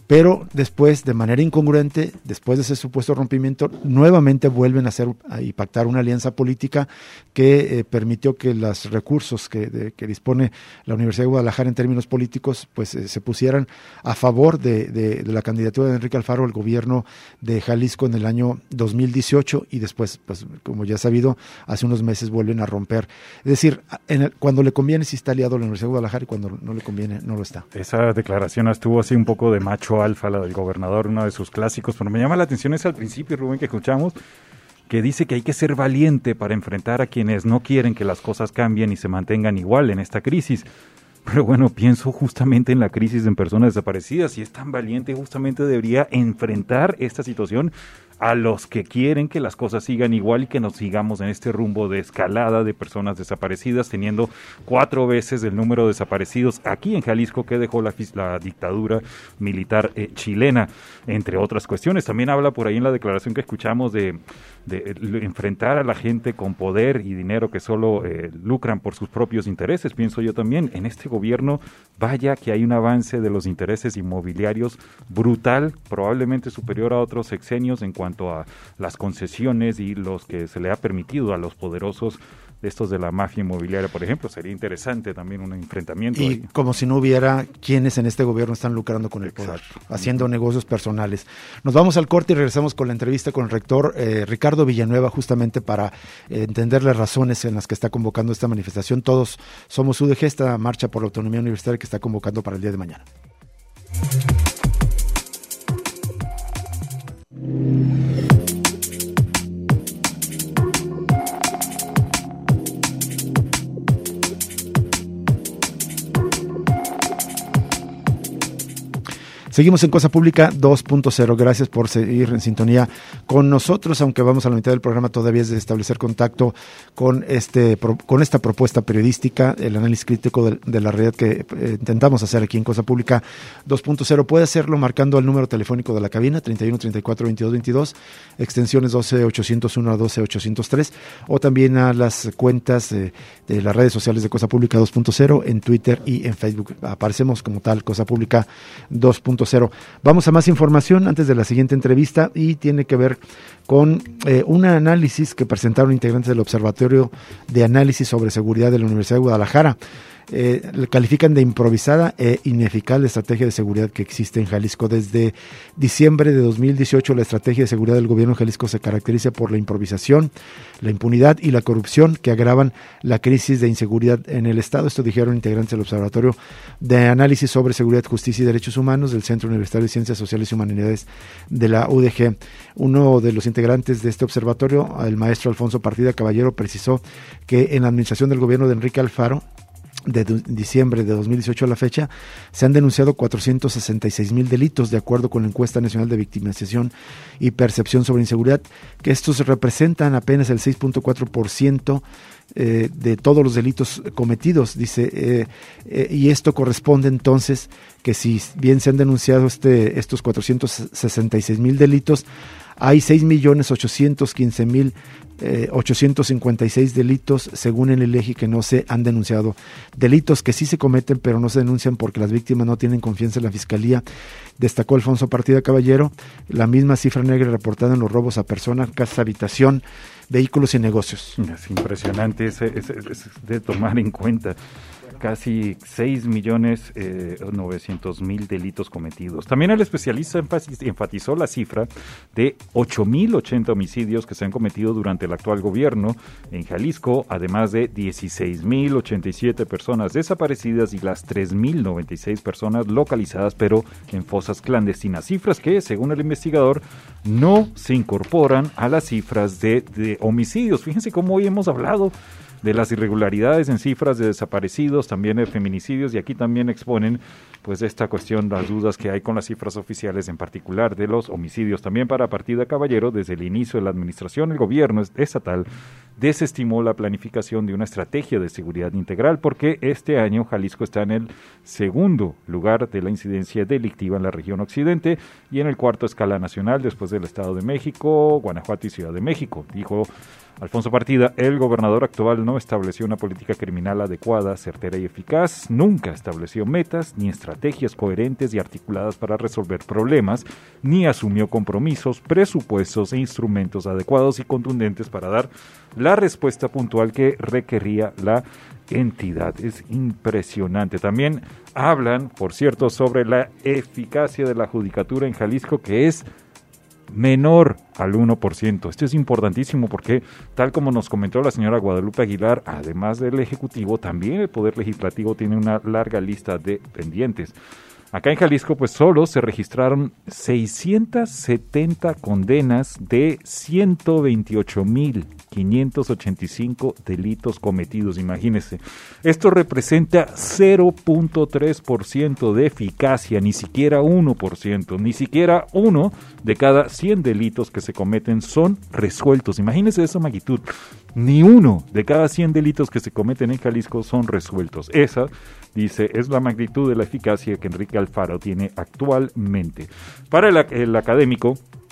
pero después, de manera incongruente, después de ese supuesto rompimiento, nuevamente vuelven a hacer y pactar una alianza política que eh, permitió que los recursos que, de, que dispone la Universidad de Guadalajara en términos políticos, pues eh, se pusieran a favor de, de, de la candidatura de Enrique Alfaro al gobierno de Jalisco en el año dos mil dieciocho, y después, pues como ya sabido, hace unos meses vuelven a romper. Es decir, en el, cuando le conviene sí está aliado a la Universidad de Guadalajara, y cuando no le conviene no lo está. Esa declaración estuvo así un poco de macho alfa, la del gobernador, uno de sus clásicos, pero me llama la atención es al principio, Rubén, que escuchamos, que dice que hay que ser valiente para enfrentar a quienes no quieren que las cosas cambien y se mantengan igual en esta crisis. Pero bueno, pienso justamente en la crisis en personas desaparecidas. Si es tan valiente, justamente debería enfrentar esta situación a los que quieren que las cosas sigan igual y que nos sigamos en este rumbo de escalada de personas desaparecidas, teniendo cuatro veces el número de desaparecidos aquí en Jalisco que dejó la, la dictadura militar eh, chilena, entre otras cuestiones. También habla por ahí en la declaración que escuchamos de, de, de enfrentar a la gente con poder y dinero que solo eh, lucran por sus propios intereses. Pienso yo también, en este gobierno, vaya que hay un avance de los intereses inmobiliarios brutal, probablemente superior a otros sexenios en cuanto a las concesiones y los que se le ha permitido a los poderosos de estos de la mafia inmobiliaria, por ejemplo. Sería interesante también un enfrentamiento. Y ahí. Como si no hubiera quienes en este gobierno están lucrando con el poder, Exacto. haciendo negocios personales. Nos vamos al corte y regresamos con la entrevista con el rector eh, Ricardo Villanueva, justamente para eh, entender las razones en las que está convocando esta manifestación. Todos somos U D G, esta marcha por la autonomía universitaria que está convocando para el día de mañana. Seguimos en Cosa Pública dos punto cero. Gracias por seguir en sintonía con nosotros, aunque vamos a la mitad del programa, todavía es de establecer contacto con este con esta propuesta periodística, el análisis crítico de, de la realidad que eh, intentamos hacer aquí en Cosa Pública dos punto cero. Puede hacerlo marcando el número telefónico de la cabina, treinta y uno, treinta y cuatro, veintidós, veintidós, extensiones doce ochocientos uno a doce ochocientos tres, o también a las cuentas eh, de las redes sociales de Cosa Pública dos punto cero en Twitter y en Facebook. Aparecemos como tal, Cosa Pública dos punto cero. Vamos a más información antes de la siguiente entrevista, y tiene que ver con eh, un análisis que presentaron integrantes del Observatorio de Análisis sobre Seguridad de la Universidad de Guadalajara. Eh, califican de improvisada e ineficaz la estrategia de seguridad que existe en Jalisco. Desde diciembre de dos mil dieciocho, la estrategia de seguridad del gobierno de Jalisco se caracteriza por la improvisación, la impunidad y la corrupción que agravan la crisis de inseguridad en el Estado. Esto dijeron integrantes del Observatorio de Análisis sobre Seguridad, Justicia y Derechos Humanos del Centro Universitario de Ciencias Sociales y Humanidades de la U D G. Uno de los integrantes de este observatorio, el maestro Alfonso Partida Caballero, precisó que en la administración del gobierno de Enrique Alfaro, de diciembre de dos mil dieciocho a la fecha, se han denunciado cuatrocientos sesenta y seis mil delitos, de acuerdo con la Encuesta Nacional de Victimización y Percepción sobre Inseguridad, que estos representan apenas el seis punto cuatro por ciento eh, de todos los delitos cometidos, dice, eh, eh, y esto corresponde entonces que si bien se han denunciado este, estos cuatrocientos sesenta y seis mil delitos, hay seis millones ochocientos quince mil ochocientos cincuenta y seis delitos, según el INEGI, que no se han denunciado. Delitos que sí se cometen, pero no se denuncian porque las víctimas no tienen confianza en la Fiscalía, destacó Alfonso Partida Caballero. La misma cifra negra reportada en los robos a personas, casa, habitación, vehículos y negocios. Es impresionante, es, es, es de tomar en cuenta. Casi seis millones novecientos mil delitos cometidos. También el especialista enfatizó la cifra de ocho mil ochenta homicidios que se han cometido durante el actual gobierno en Jalisco, además de dieciséis mil ochenta y siete personas desaparecidas y las tres mil noventa y seis personas localizadas, pero en fosas clandestinas. Cifras que, según el investigador, no se incorporan a las cifras de, de homicidios. Fíjense cómo hoy hemos hablado de las irregularidades en cifras de desaparecidos, también de feminicidios, y aquí también exponen pues esta cuestión, las dudas que hay con las cifras oficiales, en particular de los homicidios. También para Partida Caballero, desde el inicio de la administración, el gobierno estatal desestimó la planificación de una estrategia de seguridad integral, porque este año Jalisco está en el segundo lugar de la incidencia delictiva en la región occidente y en el cuarto a escala nacional, después del Estado de México, Guanajuato y Ciudad de México, dijo Alfonso Partida. El gobernador actual no estableció una política criminal adecuada, certera y eficaz, nunca estableció metas ni estrategias coherentes y articuladas para resolver problemas, ni asumió compromisos, presupuestos e instrumentos adecuados y contundentes para dar la respuesta puntual que requería la entidad. Es impresionante. También hablan, por cierto, sobre la eficacia de la judicatura en Jalisco, que es menor al uno por ciento. Esto es importantísimo porque, tal como nos comentó la señora Guadalupe Aguilar, además del Ejecutivo, también el Poder Legislativo tiene una larga lista de pendientes. Acá en Jalisco, pues solo se registraron seiscientas setenta condenas de ciento veintiocho mil quinientos ochenta y cinco delitos cometidos, imagínense. Esto representa cero punto tres por ciento de eficacia, ni siquiera uno por ciento, ni siquiera uno de cada cien delitos que se cometen son resueltos. Imagínense esa magnitud. Ni uno de cada cien delitos que se cometen en Jalisco son resueltos. Esa, dice, es la magnitud de la eficacia que Enrique Alfaro tiene actualmente. Para el, el académico,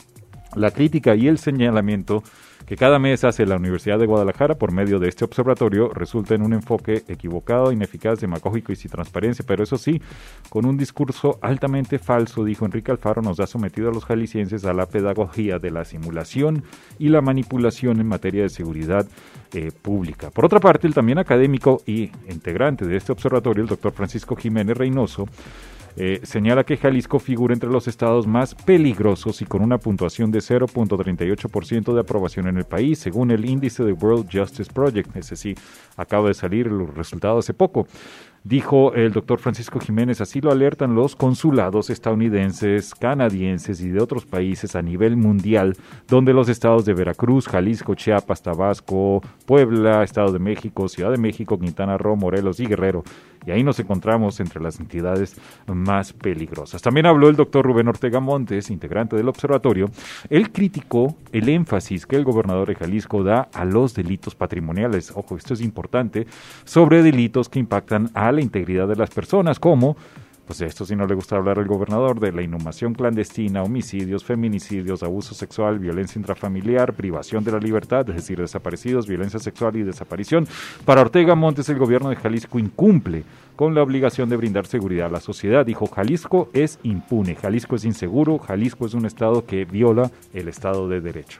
la crítica y el señalamiento que cada mes hace la Universidad de Guadalajara por medio de este observatorio resulta en un enfoque equivocado, ineficaz, demagógico y sin transparencia, pero eso sí, con un discurso altamente falso, dijo Enrique Alfaro, nos ha sometido a los jaliscienses a la pedagogía de la simulación y la manipulación en materia de seguridad eh, pública. Por otra parte, el también académico y integrante de este observatorio, el doctor Francisco Jiménez Reynoso, Eh, señala que Jalisco figura entre los estados más peligrosos y con una puntuación de cero punto treinta y ocho por ciento de aprobación en el país, según el índice de World Justice Project. Ese sí, acaba de salir los resultados hace poco. Dijo el doctor Francisco Jiménez, así lo alertan los consulados estadounidenses, canadienses y de otros países a nivel mundial, donde los estados de Veracruz, Jalisco, Chiapas, Tabasco, Puebla, Estado de México, Ciudad de México, Quintana Roo, Morelos y Guerrero. Y ahí nos encontramos entre las entidades más peligrosas. También habló el doctor Rubén Ortega Montes, integrante del observatorio. Él criticó el énfasis que el gobernador de Jalisco da a los delitos patrimoniales. Ojo, esto es importante, sobre delitos que impactan a la integridad de las personas, como, pues esto si no le gusta hablar al gobernador, de la inhumación clandestina, homicidios, feminicidios, abuso sexual, violencia intrafamiliar, privación de la libertad, es decir, desaparecidos, violencia sexual y desaparición. Para Ortega Montes, el gobierno de Jalisco incumple con la obligación de brindar seguridad a la sociedad. Dijo, Jalisco es impune, Jalisco es inseguro, Jalisco es un estado que viola el Estado de Derecho.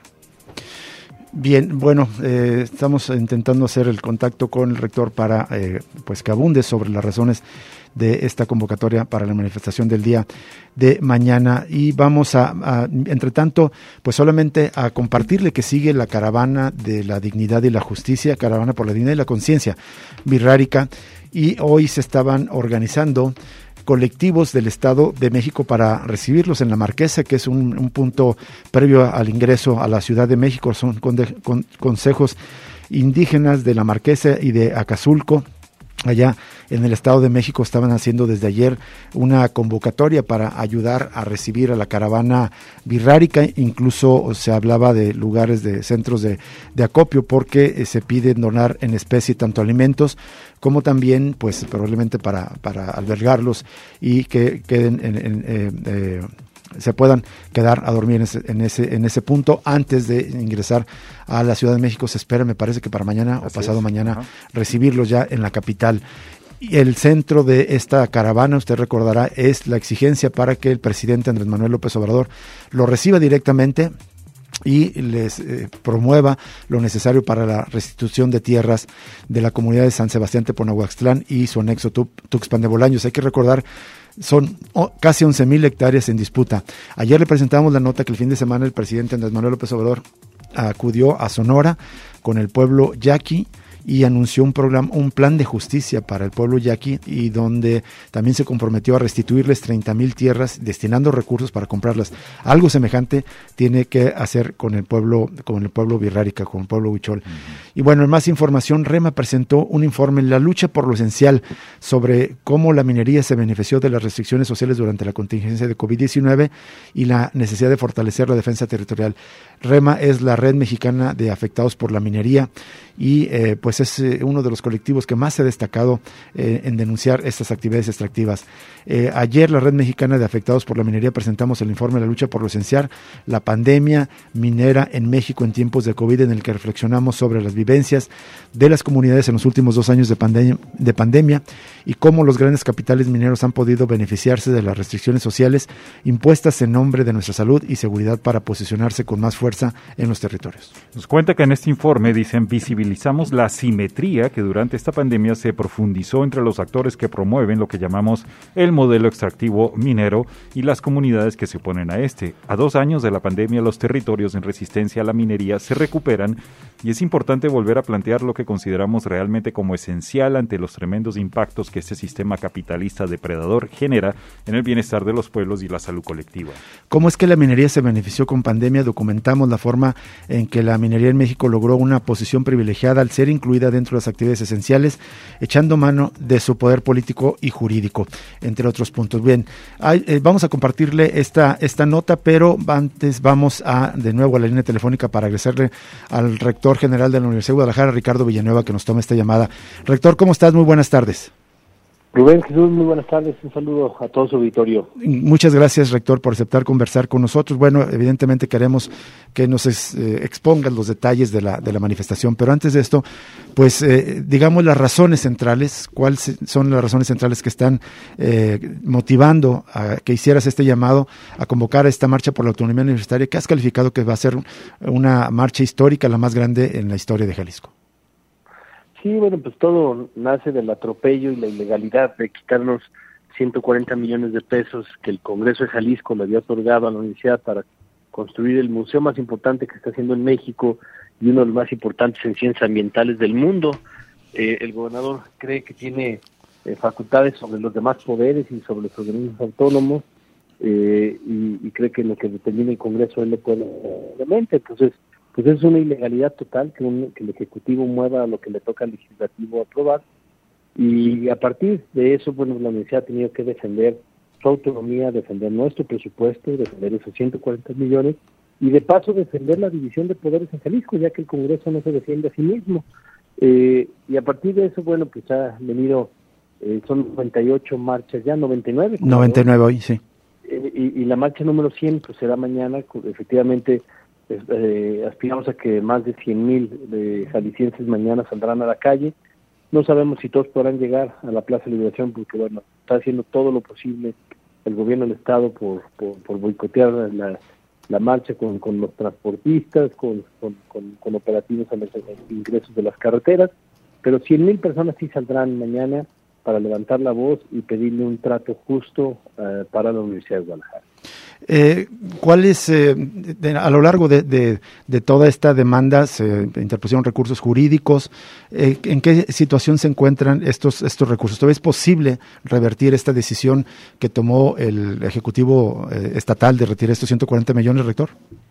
Bien, bueno, eh, estamos intentando hacer el contacto con el rector para eh, pues que abunde sobre las razones de esta convocatoria para la manifestación del día de mañana, y vamos a, a entre tanto, pues solamente a compartirle que sigue la caravana de la dignidad y la justicia, caravana por la dignidad y la conciencia birrárica, y hoy se estaban organizando colectivos del Estado de México para recibirlos en la Marquesa, que es un, un punto previo al ingreso a la Ciudad de México. Son conde, con, consejos indígenas de la Marquesa y de Acazulco. Allá en el Estado de México estaban haciendo desde ayer una convocatoria para ayudar a recibir a la caravana birrárica. Incluso se hablaba de lugares, de centros de, de acopio, porque se piden donar en especie tanto alimentos como también, pues probablemente para, para albergarlos y que queden en, en eh, eh, se puedan quedar a dormir en ese, en ese en ese punto antes de ingresar a la Ciudad de México. Se espera, me parece que para mañana Así o pasado es. mañana, Ajá. recibirlos ya en la capital. Y el centro de esta caravana, usted recordará, es la exigencia para que el presidente Andrés Manuel López Obrador lo reciba directamente y les eh, promueva lo necesario para la restitución de tierras de la comunidad de San Sebastián Teponahuaxtlán y su anexo Tuxpan de Bolaños. Hay que recordar, son oh, casi once mil hectáreas en disputa. Ayer le presentamos la nota que el fin de semana el presidente Andrés Manuel López Obrador acudió a Sonora con el pueblo yaqui y anunció un programa, un plan de justicia para el pueblo yaqui, y donde también se comprometió a restituirles treinta mil tierras, destinando recursos para comprarlas. Algo semejante tiene que hacer con el pueblo, con el pueblo birrárica, con el pueblo huichol. Uh-huh. Y bueno, en más información, REMA presentó un informe, La lucha por lo esencial, sobre cómo la minería se benefició de las restricciones sociales durante la contingencia de covid diecinueve y la necesidad de fortalecer la defensa territorial. REMA es la Red Mexicana de Afectados por la Minería, y eh, pues es eh, uno de los colectivos que más se ha destacado eh, en denunciar estas actividades extractivas. Eh, ayer la Red Mexicana de Afectados por la Minería presentamos el informe La lucha por lo esencial, la pandemia minera en México en tiempos de COVID, en el que reflexionamos sobre las vivencias de las comunidades en los últimos dos años de pandemia, de pandemia y cómo los grandes capitales mineros han podido beneficiarse de las restricciones sociales impuestas en nombre de nuestra salud y seguridad para posicionarse con más fuerza en los territorios. Nos cuenta que en este informe dicen: visibilizamos la asimetría que durante esta pandemia se profundizó entre los actores que promueven lo que llamamos el modelo extractivo minero y las comunidades que se oponen a este. A dos años de la pandemia, los territorios en resistencia a la minería se recuperan y es importante volver a plantear lo que consideramos realmente como esencial ante los tremendos impactos que este sistema capitalista depredador genera en el bienestar de los pueblos y la salud colectiva. ¿Cómo es que la minería se benefició con pandemia? Documentamos la forma en que la minería en México logró una posición privilegiada al ser incluida dentro de las actividades esenciales, echando mano de su poder político y jurídico, entre otros puntos. Bien, hay, eh, vamos a compartirle esta, esta nota, pero antes vamos a de nuevo a la línea telefónica para agradecerle al rector general de la Universidad de Guadalajara, Ricardo Villanueva, que nos toma esta llamada. Rector, ¿cómo estás? Muy buenas tardes. Rubén, Jesús, muy buenas tardes, un saludo a todo su auditorio. Muchas gracias, rector, por aceptar conversar con nosotros. Bueno, evidentemente queremos que nos ex, eh, expongas los detalles de la de la manifestación, pero antes de esto, pues eh, digamos las razones centrales, ¿cuáles son las razones centrales que están eh, motivando a que hicieras este llamado a convocar a esta marcha por la autonomía universitaria, que has calificado que va a ser una marcha histórica, la más grande en la historia de Jalisco? Sí, bueno, pues todo nace del atropello y la ilegalidad de quitarnos ciento cuarenta millones de pesos que el Congreso de Jalisco le había otorgado a la universidad para construir el museo más importante que está haciendo en México y uno de los más importantes en ciencias ambientales del mundo. Eh, el gobernador cree que tiene eh, facultades sobre los demás poderes y sobre los organismos autónomos eh, y, y cree que lo que determina el Congreso él lo puede obviamente. Entonces, pues es una ilegalidad total que, un, que el Ejecutivo mueva lo que le toca al Legislativo aprobar, y a partir de eso, bueno, la universidad ha tenido que defender su autonomía, defender nuestro presupuesto, defender esos ciento cuarenta millones, y de paso defender la división de poderes en Jalisco, ya que el Congreso no se defiende a sí mismo. Eh, y a partir de eso, bueno, pues ha venido, eh, son noventa y ocho marchas ya, noventa y nueve. noventa y nueve hoy, sí. Eh, y, y la marcha número cien, pues será mañana, efectivamente. Eh, aspiramos a que más de cien mil de jaliscienses mañana saldrán a la calle. No sabemos si todos podrán llegar a la Plaza de Liberación porque, bueno, está haciendo todo lo posible el gobierno del Estado por, por, por boicotear la, la marcha con, con los transportistas, con, con, con, con operativos a los ingresos de las carreteras, pero cien mil personas sí saldrán mañana para levantar la voz y pedirle un trato justo uh, para la Universidad de Guadalajara. Eh, ¿Cuál es, eh, de, a lo largo de, de, de toda esta demanda, se interpusieron recursos jurídicos? Eh, ¿En qué situación se encuentran estos estos recursos? ¿Todavía es posible revertir esta decisión que tomó el Ejecutivo eh, Estatal de retirar estos ciento cuarenta millones, rector?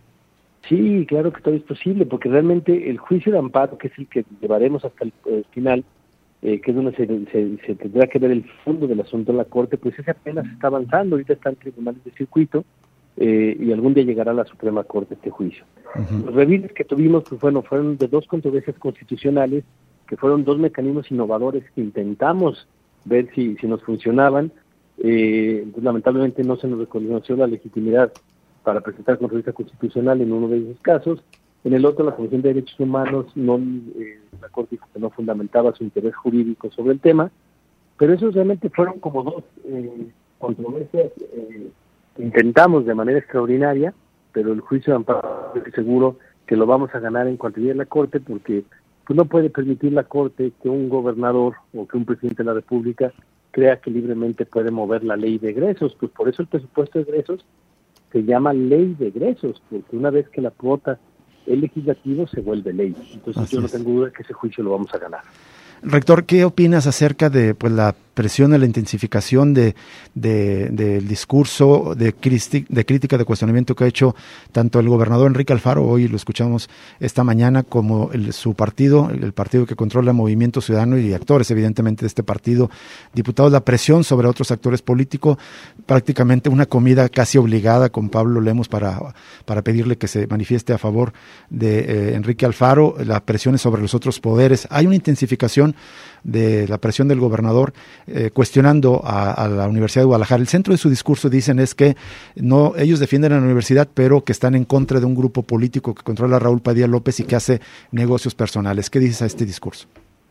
Sí, claro que todavía es posible, porque realmente el juicio de amparo, que es el que llevaremos hasta el eh, final, eh, que es donde se, se, se tendrá que ver el fondo del asunto en la Corte, pues ese apenas está avanzando, ahorita está en tribunales de circuito, eh, y algún día llegará a la Suprema Corte este juicio. Uh-huh. Los revisos que tuvimos, pues bueno, fueron de dos controversias constitucionales, que fueron dos mecanismos innovadores que intentamos ver si, si nos funcionaban. Eh, pues, lamentablemente no se nos reconoció la legitimidad para presentar controversia constitucional en uno de esos casos. En el otro, la Comisión de Derechos Humanos, no, eh, la Corte dijo que no fundamentaba su interés jurídico sobre el tema, pero esos realmente fueron como dos eh, controversias eh, que intentamos de manera extraordinaria, pero el juicio de amparo estoy seguro que lo vamos a ganar en cuanto llegue a la Corte, porque pues, no puede permitir la Corte que un gobernador o que un presidente de la República crea que libremente puede mover la ley de egresos. Pues por eso el presupuesto de egresos se llama ley de egresos, porque una vez que la vota el legislativo se vuelve ley. Entonces Así yo no tengo duda que ese juicio lo vamos a ganar. Rector, ¿qué opinas acerca de pues la presión y la intensificación de, de, del discurso de, cristi, de crítica, de cuestionamiento que ha hecho tanto el gobernador Enrique Alfaro, hoy lo escuchamos esta mañana, como el, su partido, el, el partido que controla Movimiento Ciudadano y actores evidentemente de este partido, diputados, la presión sobre otros actores políticos, prácticamente una comida casi obligada con Pablo Lemos para, para pedirle que se manifieste a favor de eh, Enrique Alfaro, las presiones sobre los otros poderes. Hay una intensificación de la presión del gobernador eh, cuestionando a, a la Universidad de Guadalajara. El centro de su discurso, dicen, es que no, ellos defienden a la universidad, pero que están en contra de un grupo político que controla a Raúl Padilla López y que hace negocios personales. ¿Qué dices a este discurso?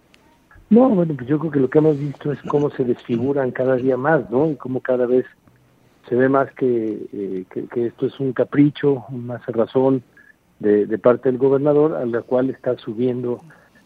No, bueno, pues yo creo que lo que hemos visto es cómo se desfiguran cada día más, ¿no? Y cómo cada vez se ve más que, eh, que, que esto es un capricho, una cerrazón de, de parte del gobernador, a la cual está subiendo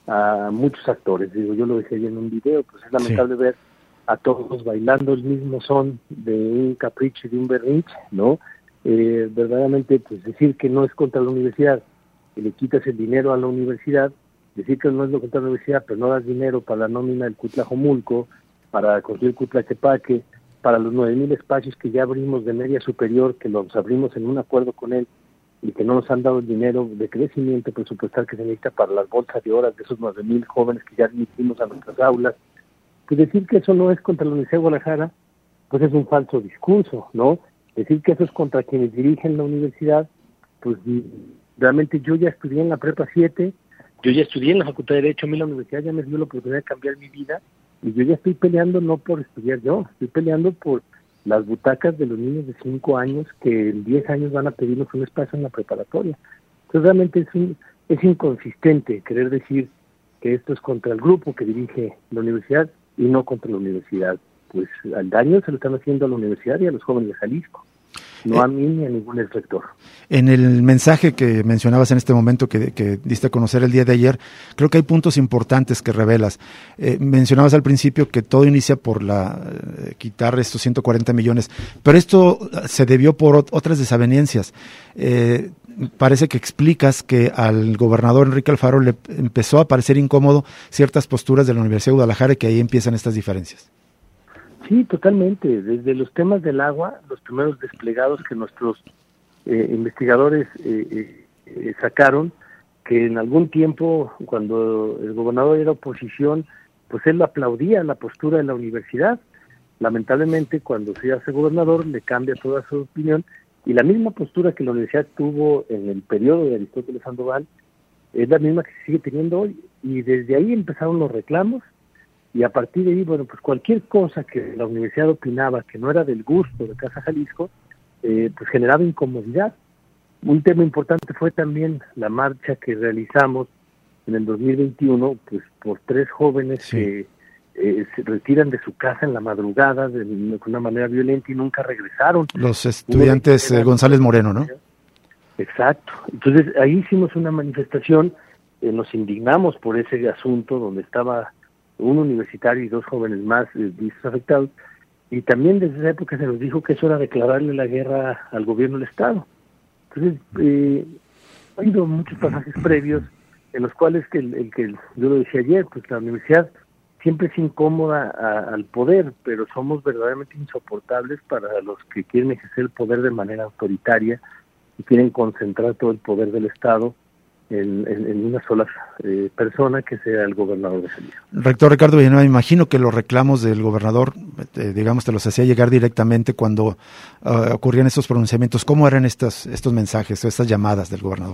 a muchos actores. Digo, yo lo dejé ahí en un video, pues es lamentable sí. ver a todos bailando el mismo son de un capricho y de un berrinche, ¿no? Eh, verdaderamente, pues decir que no es contra la universidad, que le quitas el dinero a la universidad, decir que no es lo contra la universidad, pero no das dinero para la nómina del Cutlajomulco, para construir Cutlaquepaque, para los nueve mil espacios que ya abrimos de media superior, que los abrimos en un acuerdo con él, y que no nos han dado el dinero de crecimiento presupuestal que se necesita para las bolsas de horas de esos nueve mil jóvenes que ya admitimos a nuestras aulas. Pues decir que eso no es contra la Universidad de Guadalajara, pues es un falso discurso, ¿no? Decir que eso es contra quienes dirigen la universidad, pues realmente yo ya estudié en la Prepa siete, yo ya estudié en la Facultad de Derecho, a mí la universidad ya me dio la oportunidad de cambiar mi vida, y yo ya estoy peleando no por estudiar yo, estoy peleando por las butacas de los niños de cinco años que en diez años van a pedirnos un espacio en la preparatoria. Entonces realmente es, un, es inconsistente querer decir que esto es contra el grupo que dirige la universidad y no contra la universidad. Pues al daño se lo están haciendo a la universidad y a los jóvenes de Jalisco, no eh, a mí ni a ningún rector. En el mensaje que mencionabas en este momento, que, que diste a conocer el día de ayer, creo que hay puntos importantes que revelas. Eh, mencionabas al principio que todo inicia por la eh, quitar estos ciento cuarenta millones, pero esto se debió por ot- otras desavenencias. Eh, parece que explicas que al gobernador Enrique Alfaro le empezó a parecer incómodo ciertas posturas de la Universidad de Guadalajara y que ahí empiezan estas diferencias. Sí, totalmente. Desde los temas del agua, los primeros desplegados que nuestros eh, investigadores eh, eh, sacaron, que en algún tiempo, cuando el gobernador era oposición, pues él aplaudía la postura de la universidad. Lamentablemente, cuando se hace gobernador, le cambia toda su opinión, y la misma postura que la universidad tuvo en el periodo de Aristóteles Sandoval es la misma que se sigue teniendo hoy, y desde ahí empezaron los reclamos. Y a partir de ahí, bueno, pues cualquier cosa que la universidad opinaba que no era del gusto de Casa Jalisco, eh, pues generaba incomodidad. Un tema importante fue también la marcha que realizamos en el dos mil veintiuno, pues por tres jóvenes sí. que eh, se retiran de su casa en la madrugada de, de una manera violenta y nunca regresaron. Los estudiantes eh, González Moreno, ¿no? Exacto. Entonces ahí hicimos una manifestación, eh, nos indignamos por ese asunto donde estaba un universitario y dos jóvenes más eh, afectados, y también desde esa época se nos dijo que eso era declararle la guerra al gobierno del Estado. Entonces, eh, ha habido muchos pasajes previos en los cuales, que el, el que yo lo decía ayer, pues la universidad siempre es incómoda a, al poder, pero somos verdaderamente insoportables para los que quieren ejercer el poder de manera autoritaria y quieren concentrar todo el poder del Estado En, en, en una sola eh, persona, que sea el gobernador de Jalisco. Rector Ricardo Villanueva, me imagino que los reclamos del gobernador, eh, digamos, te los hacía llegar directamente cuando uh, ocurrían estos pronunciamientos. ¿Cómo eran estos, estos mensajes o estas llamadas del gobernador?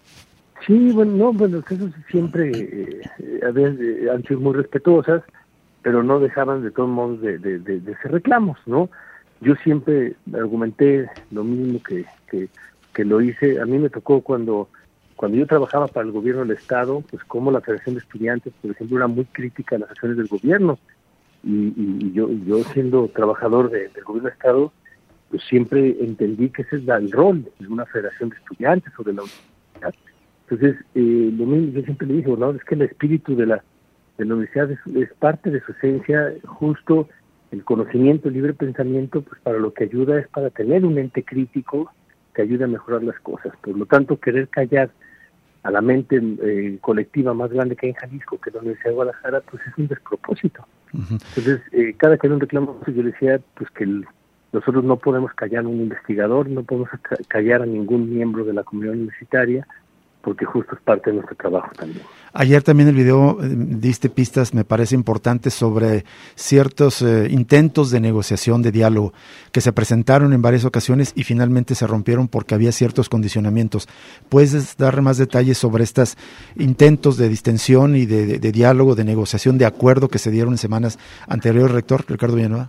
Sí, bueno, no, bueno, esos siempre eh, a veces, eh, han sido muy respetuosas, pero no dejaban de todos modos de, de, de, de ser reclamos, ¿no? Yo siempre argumenté lo mismo que, que, que lo hice. A mí me tocó cuando Cuando yo trabajaba para el gobierno del Estado, pues como la Federación de Estudiantes, por ejemplo, era muy crítica a las acciones del gobierno, y, y, y yo yo siendo trabajador de, del gobierno del Estado, pues siempre entendí que ese es el rol de una Federación de Estudiantes o de la universidad. Entonces, eh, lo mismo, yo siempre le dije, ¿no? Es que el espíritu de la, de la universidad es, es parte de su esencia, justo el conocimiento, el libre pensamiento, pues para lo que ayuda es para tener un ente crítico que ayude a mejorar las cosas. Por lo tanto, querer callar a la mente eh, colectiva más grande que hay en Jalisco, que es la Universidad de Guadalajara, pues es un despropósito. Uh-huh. Entonces, eh, cada que hay un reclamo, pues yo decía pues que el, nosotros no podemos callar a un investigador, no podemos ca- callar a ningún miembro de la comunidad universitaria, porque justo es parte de nuestro trabajo también. Ayer también el video eh, diste pistas, me parece importantes, sobre ciertos eh, intentos de negociación, de diálogo, que se presentaron en varias ocasiones y finalmente se rompieron porque había ciertos condicionamientos. ¿Puedes dar más detalles sobre estos intentos de distensión y de, de, de diálogo, de negociación, de acuerdo que se dieron en semanas anteriores, rector Ricardo Villanueva?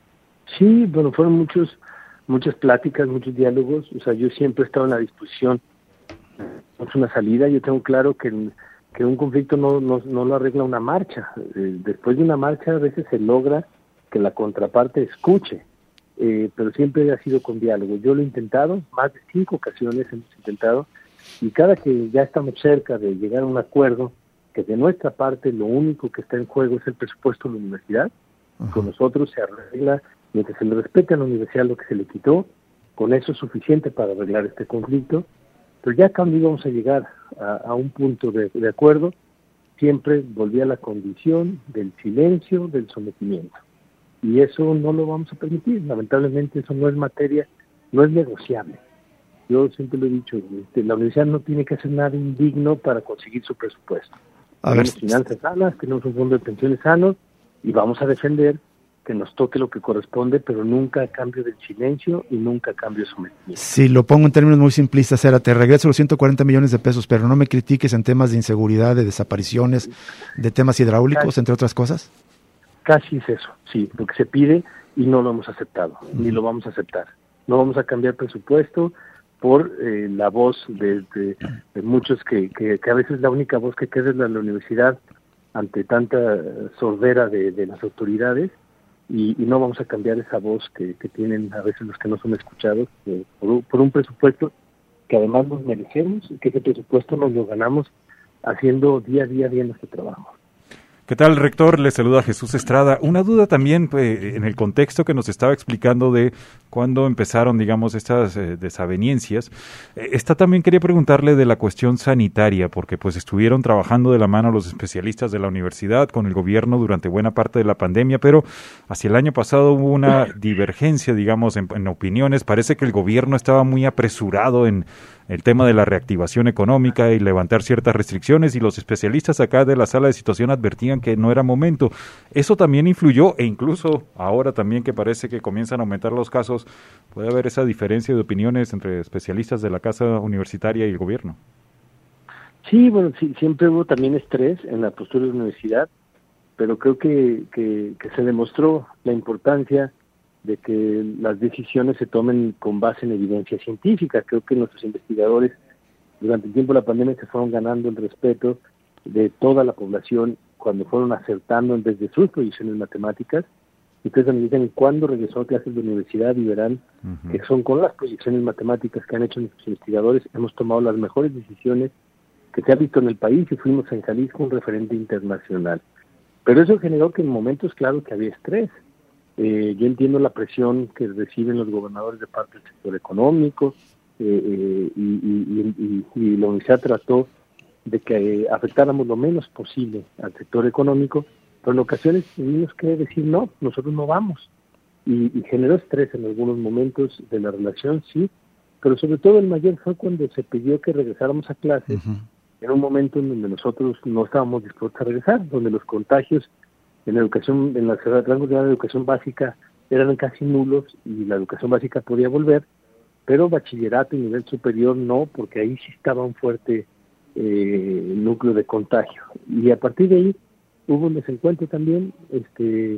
Sí, bueno, fueron muchos, muchas pláticas, muchos diálogos. O sea, yo siempre he estado en la disposición. Es una salida. Yo tengo claro que, que un conflicto no, no, no lo arregla una marcha. Eh, después de una marcha a veces se logra que la contraparte escuche, eh, pero siempre ha sido con diálogo. Yo lo he intentado, más de cinco ocasiones hemos intentado, y cada que ya estamos cerca de llegar a un acuerdo, que de nuestra parte lo único que está en juego es el presupuesto de la universidad. Uh-huh. Con nosotros se arregla, mientras se le respete a la universidad lo que se le quitó, con eso es suficiente para arreglar este conflicto. Pero ya cuando íbamos a llegar a, a un punto de, de acuerdo, siempre volvía la condición del silencio, del sometimiento. Y eso no lo vamos a permitir. Lamentablemente eso no es materia, no es negociable. Yo siempre lo he dicho, este, la universidad no tiene que hacer nada indigno para conseguir su presupuesto. A tenemos ver. Finanzas sanas, tenemos un fondo de pensiones sanos y vamos a defender que nos toque lo que corresponde, pero nunca a cambio del silencio y nunca a cambio de sometimiento. Si lo pongo en términos muy simplistas, era, te regreso los ciento cuarenta millones de pesos, pero no me critiques en temas de inseguridad, de desapariciones, de temas hidráulicos, casi, entre otras cosas. Casi es eso, sí, lo que se pide y no lo hemos aceptado, uh-huh. ni lo vamos a aceptar. No vamos a cambiar presupuesto por eh, la voz de, de, de muchos que, que, que a veces la única voz que queda es la de la universidad ante tanta sordera de, de las autoridades. Y, y no vamos a cambiar esa voz que, que tienen a veces los que no son escuchados eh, por, por un presupuesto que además nos merecemos y que ese presupuesto nos lo ganamos haciendo día a día bien nuestro trabajo. ¿Qué tal, rector? Le saluda Jesús Estrada. Una duda también pues, en el contexto que nos estaba explicando de cuándo empezaron, digamos, estas eh, desavenencias. Eh, esta también quería preguntarle de la cuestión sanitaria, porque pues estuvieron trabajando de la mano los especialistas de la universidad con el gobierno durante buena parte de la pandemia, pero hacia el año pasado hubo una divergencia, digamos, en, en opiniones. Parece que el gobierno estaba muy apresurado en el tema de la reactivación económica y levantar ciertas restricciones, y los especialistas acá de la sala de situación advertían que no era momento. Eso también influyó, e incluso ahora también que parece que comienzan a aumentar los casos, puede haber esa diferencia de opiniones entre especialistas de la casa universitaria y el gobierno. Sí, bueno, sí, siempre hubo también estrés en la postura de la universidad, pero creo que, que, que se demostró la importancia de que las decisiones se tomen con base en evidencia científica. Creo que nuestros investigadores durante el tiempo de la pandemia se fueron ganando el respeto de toda la población cuando fueron acertando desde sus proyecciones matemáticas. Ustedes me dicen cuándo regresó a clases de universidad y verán uh-huh. que son con las proyecciones matemáticas que han hecho nuestros investigadores, hemos tomado las mejores decisiones que se ha visto en el país y fuimos en Jalisco un referente internacional. Pero eso generó que en momentos, claro, que había estrés. Eh, yo entiendo la presión que reciben los gobernadores de parte del sector económico eh, eh, y, y, y, y la universidad trató de que eh, afectáramos lo menos posible al sector económico, pero en ocasiones tuvimos que decir no, nosotros no vamos. Y, y generó estrés en algunos momentos de la relación, sí, pero sobre todo el mayor fue cuando se pidió que regresáramos a clases, uh-huh. en un momento en donde nosotros no estábamos dispuestos a regresar, donde los contagios en la educación, en la rango de educación básica eran casi nulos y la educación básica podía volver, pero bachillerato y nivel superior no, porque ahí sí estaba un fuerte eh, núcleo de contagio. Y a partir de ahí hubo un desencuentro también, este eh,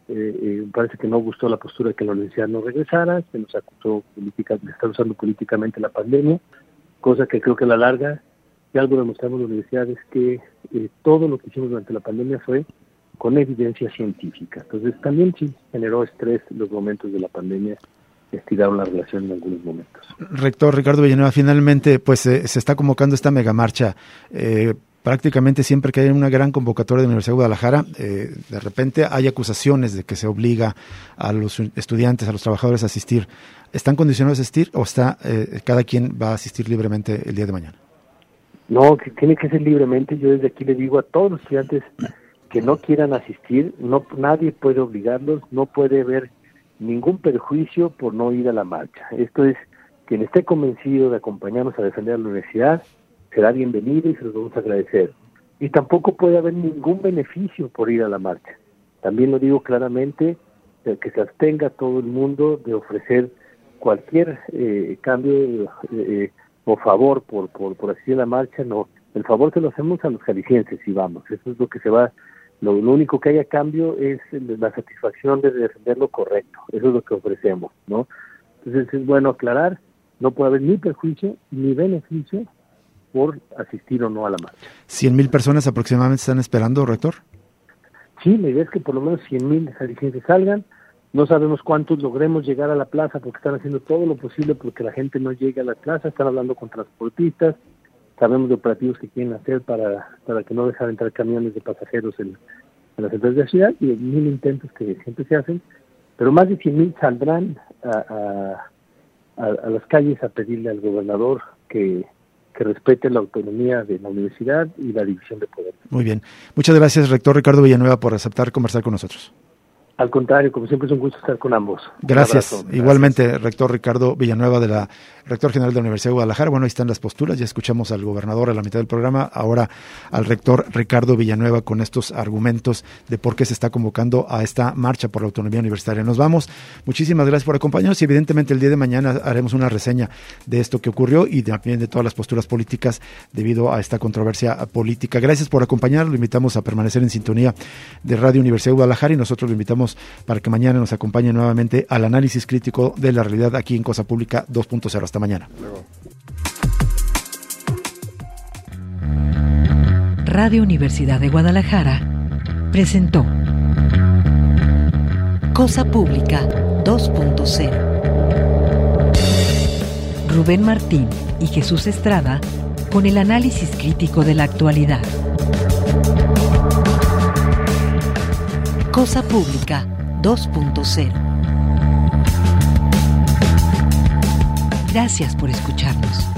eh, parece que no gustó la postura de que la universidad no regresara, se nos acusó política, de estar usando políticamente la pandemia, cosa que creo que a la larga, si algo demostramos en la universidad es que eh, todo lo que hicimos durante la pandemia fue con evidencia científica. Entonces también sí generó estrés los momentos de la pandemia, estiraron la relación en algunos momentos. Rector Ricardo Villanueva, finalmente pues eh, se está convocando esta megamarcha. Eh, prácticamente siempre que hay una gran convocatoria de la Universidad de Guadalajara, eh, de repente hay acusaciones de que se obliga a los estudiantes, a los trabajadores a asistir. ¿Están condicionados a asistir o está eh, cada quien va a asistir libremente el día de mañana? No, que tiene que ser libremente. Yo desde aquí le digo a todos los estudiantes que no quieran asistir, no nadie puede obligarlos, no puede haber ningún perjuicio por no ir a la marcha. Esto es, quien esté convencido de acompañarnos a defender a la universidad, será bienvenido y se los vamos a agradecer. Y tampoco puede haber ningún beneficio por ir a la marcha. También lo digo claramente, que se abstenga todo el mundo de ofrecer cualquier eh, cambio eh, o favor por, por por asistir a la marcha. No, el favor se lo hacemos a los jaliscienses y vamos, eso es lo que se va, lo, lo único que hay a cambio es la satisfacción de defender lo correcto, eso es lo que ofrecemos, ¿no? Entonces es bueno aclarar, no puede haber ni perjuicio ni beneficio por asistir o no a la marcha. ¿Cien mil personas aproximadamente están esperando, rector? Sí, la idea es que por lo menos cien mil jaliscienses salgan. No sabemos cuántos logremos llegar a la plaza porque están haciendo todo lo posible porque la gente no llegue a la plaza, están hablando con transportistas, sabemos de operativos que quieren hacer para para que no dejen entrar camiones de pasajeros en, en las entradas de la ciudad y mil intentos que siempre se hacen, pero más de cien mil saldrán a, a, a, a las calles a pedirle al gobernador que que respete la autonomía de la universidad y la división de poder. Muy bien. Muchas gracias, rector Ricardo Villanueva, por aceptar conversar con nosotros. Al contrario, como siempre es un gusto estar con ambos. Gracias. Abrazo, Igualmente, gracias. Rector Ricardo Villanueva, de la rector general de la Universidad de Guadalajara. Bueno, ahí están las posturas. Ya escuchamos al gobernador a la mitad del programa. Ahora al rector Ricardo Villanueva con estos argumentos de por qué se está convocando a esta marcha por la autonomía universitaria. Nos vamos. Muchísimas gracias por acompañarnos y evidentemente el día de mañana haremos una reseña de esto que ocurrió y también de todas las posturas políticas debido a esta controversia política. Gracias por acompañarnos. Lo invitamos a permanecer en sintonía de Radio Universidad de Guadalajara y nosotros lo invitamos para que mañana nos acompañe nuevamente al análisis crítico de la realidad aquí en Cosa Pública dos punto cero. Hasta mañana. Radio Universidad de Guadalajara presentó Cosa Pública dos punto cero. Rubén Martín y Jesús Estrada con el análisis crítico de la actualidad. Cosa Pública dos punto cero. Gracias por escucharnos.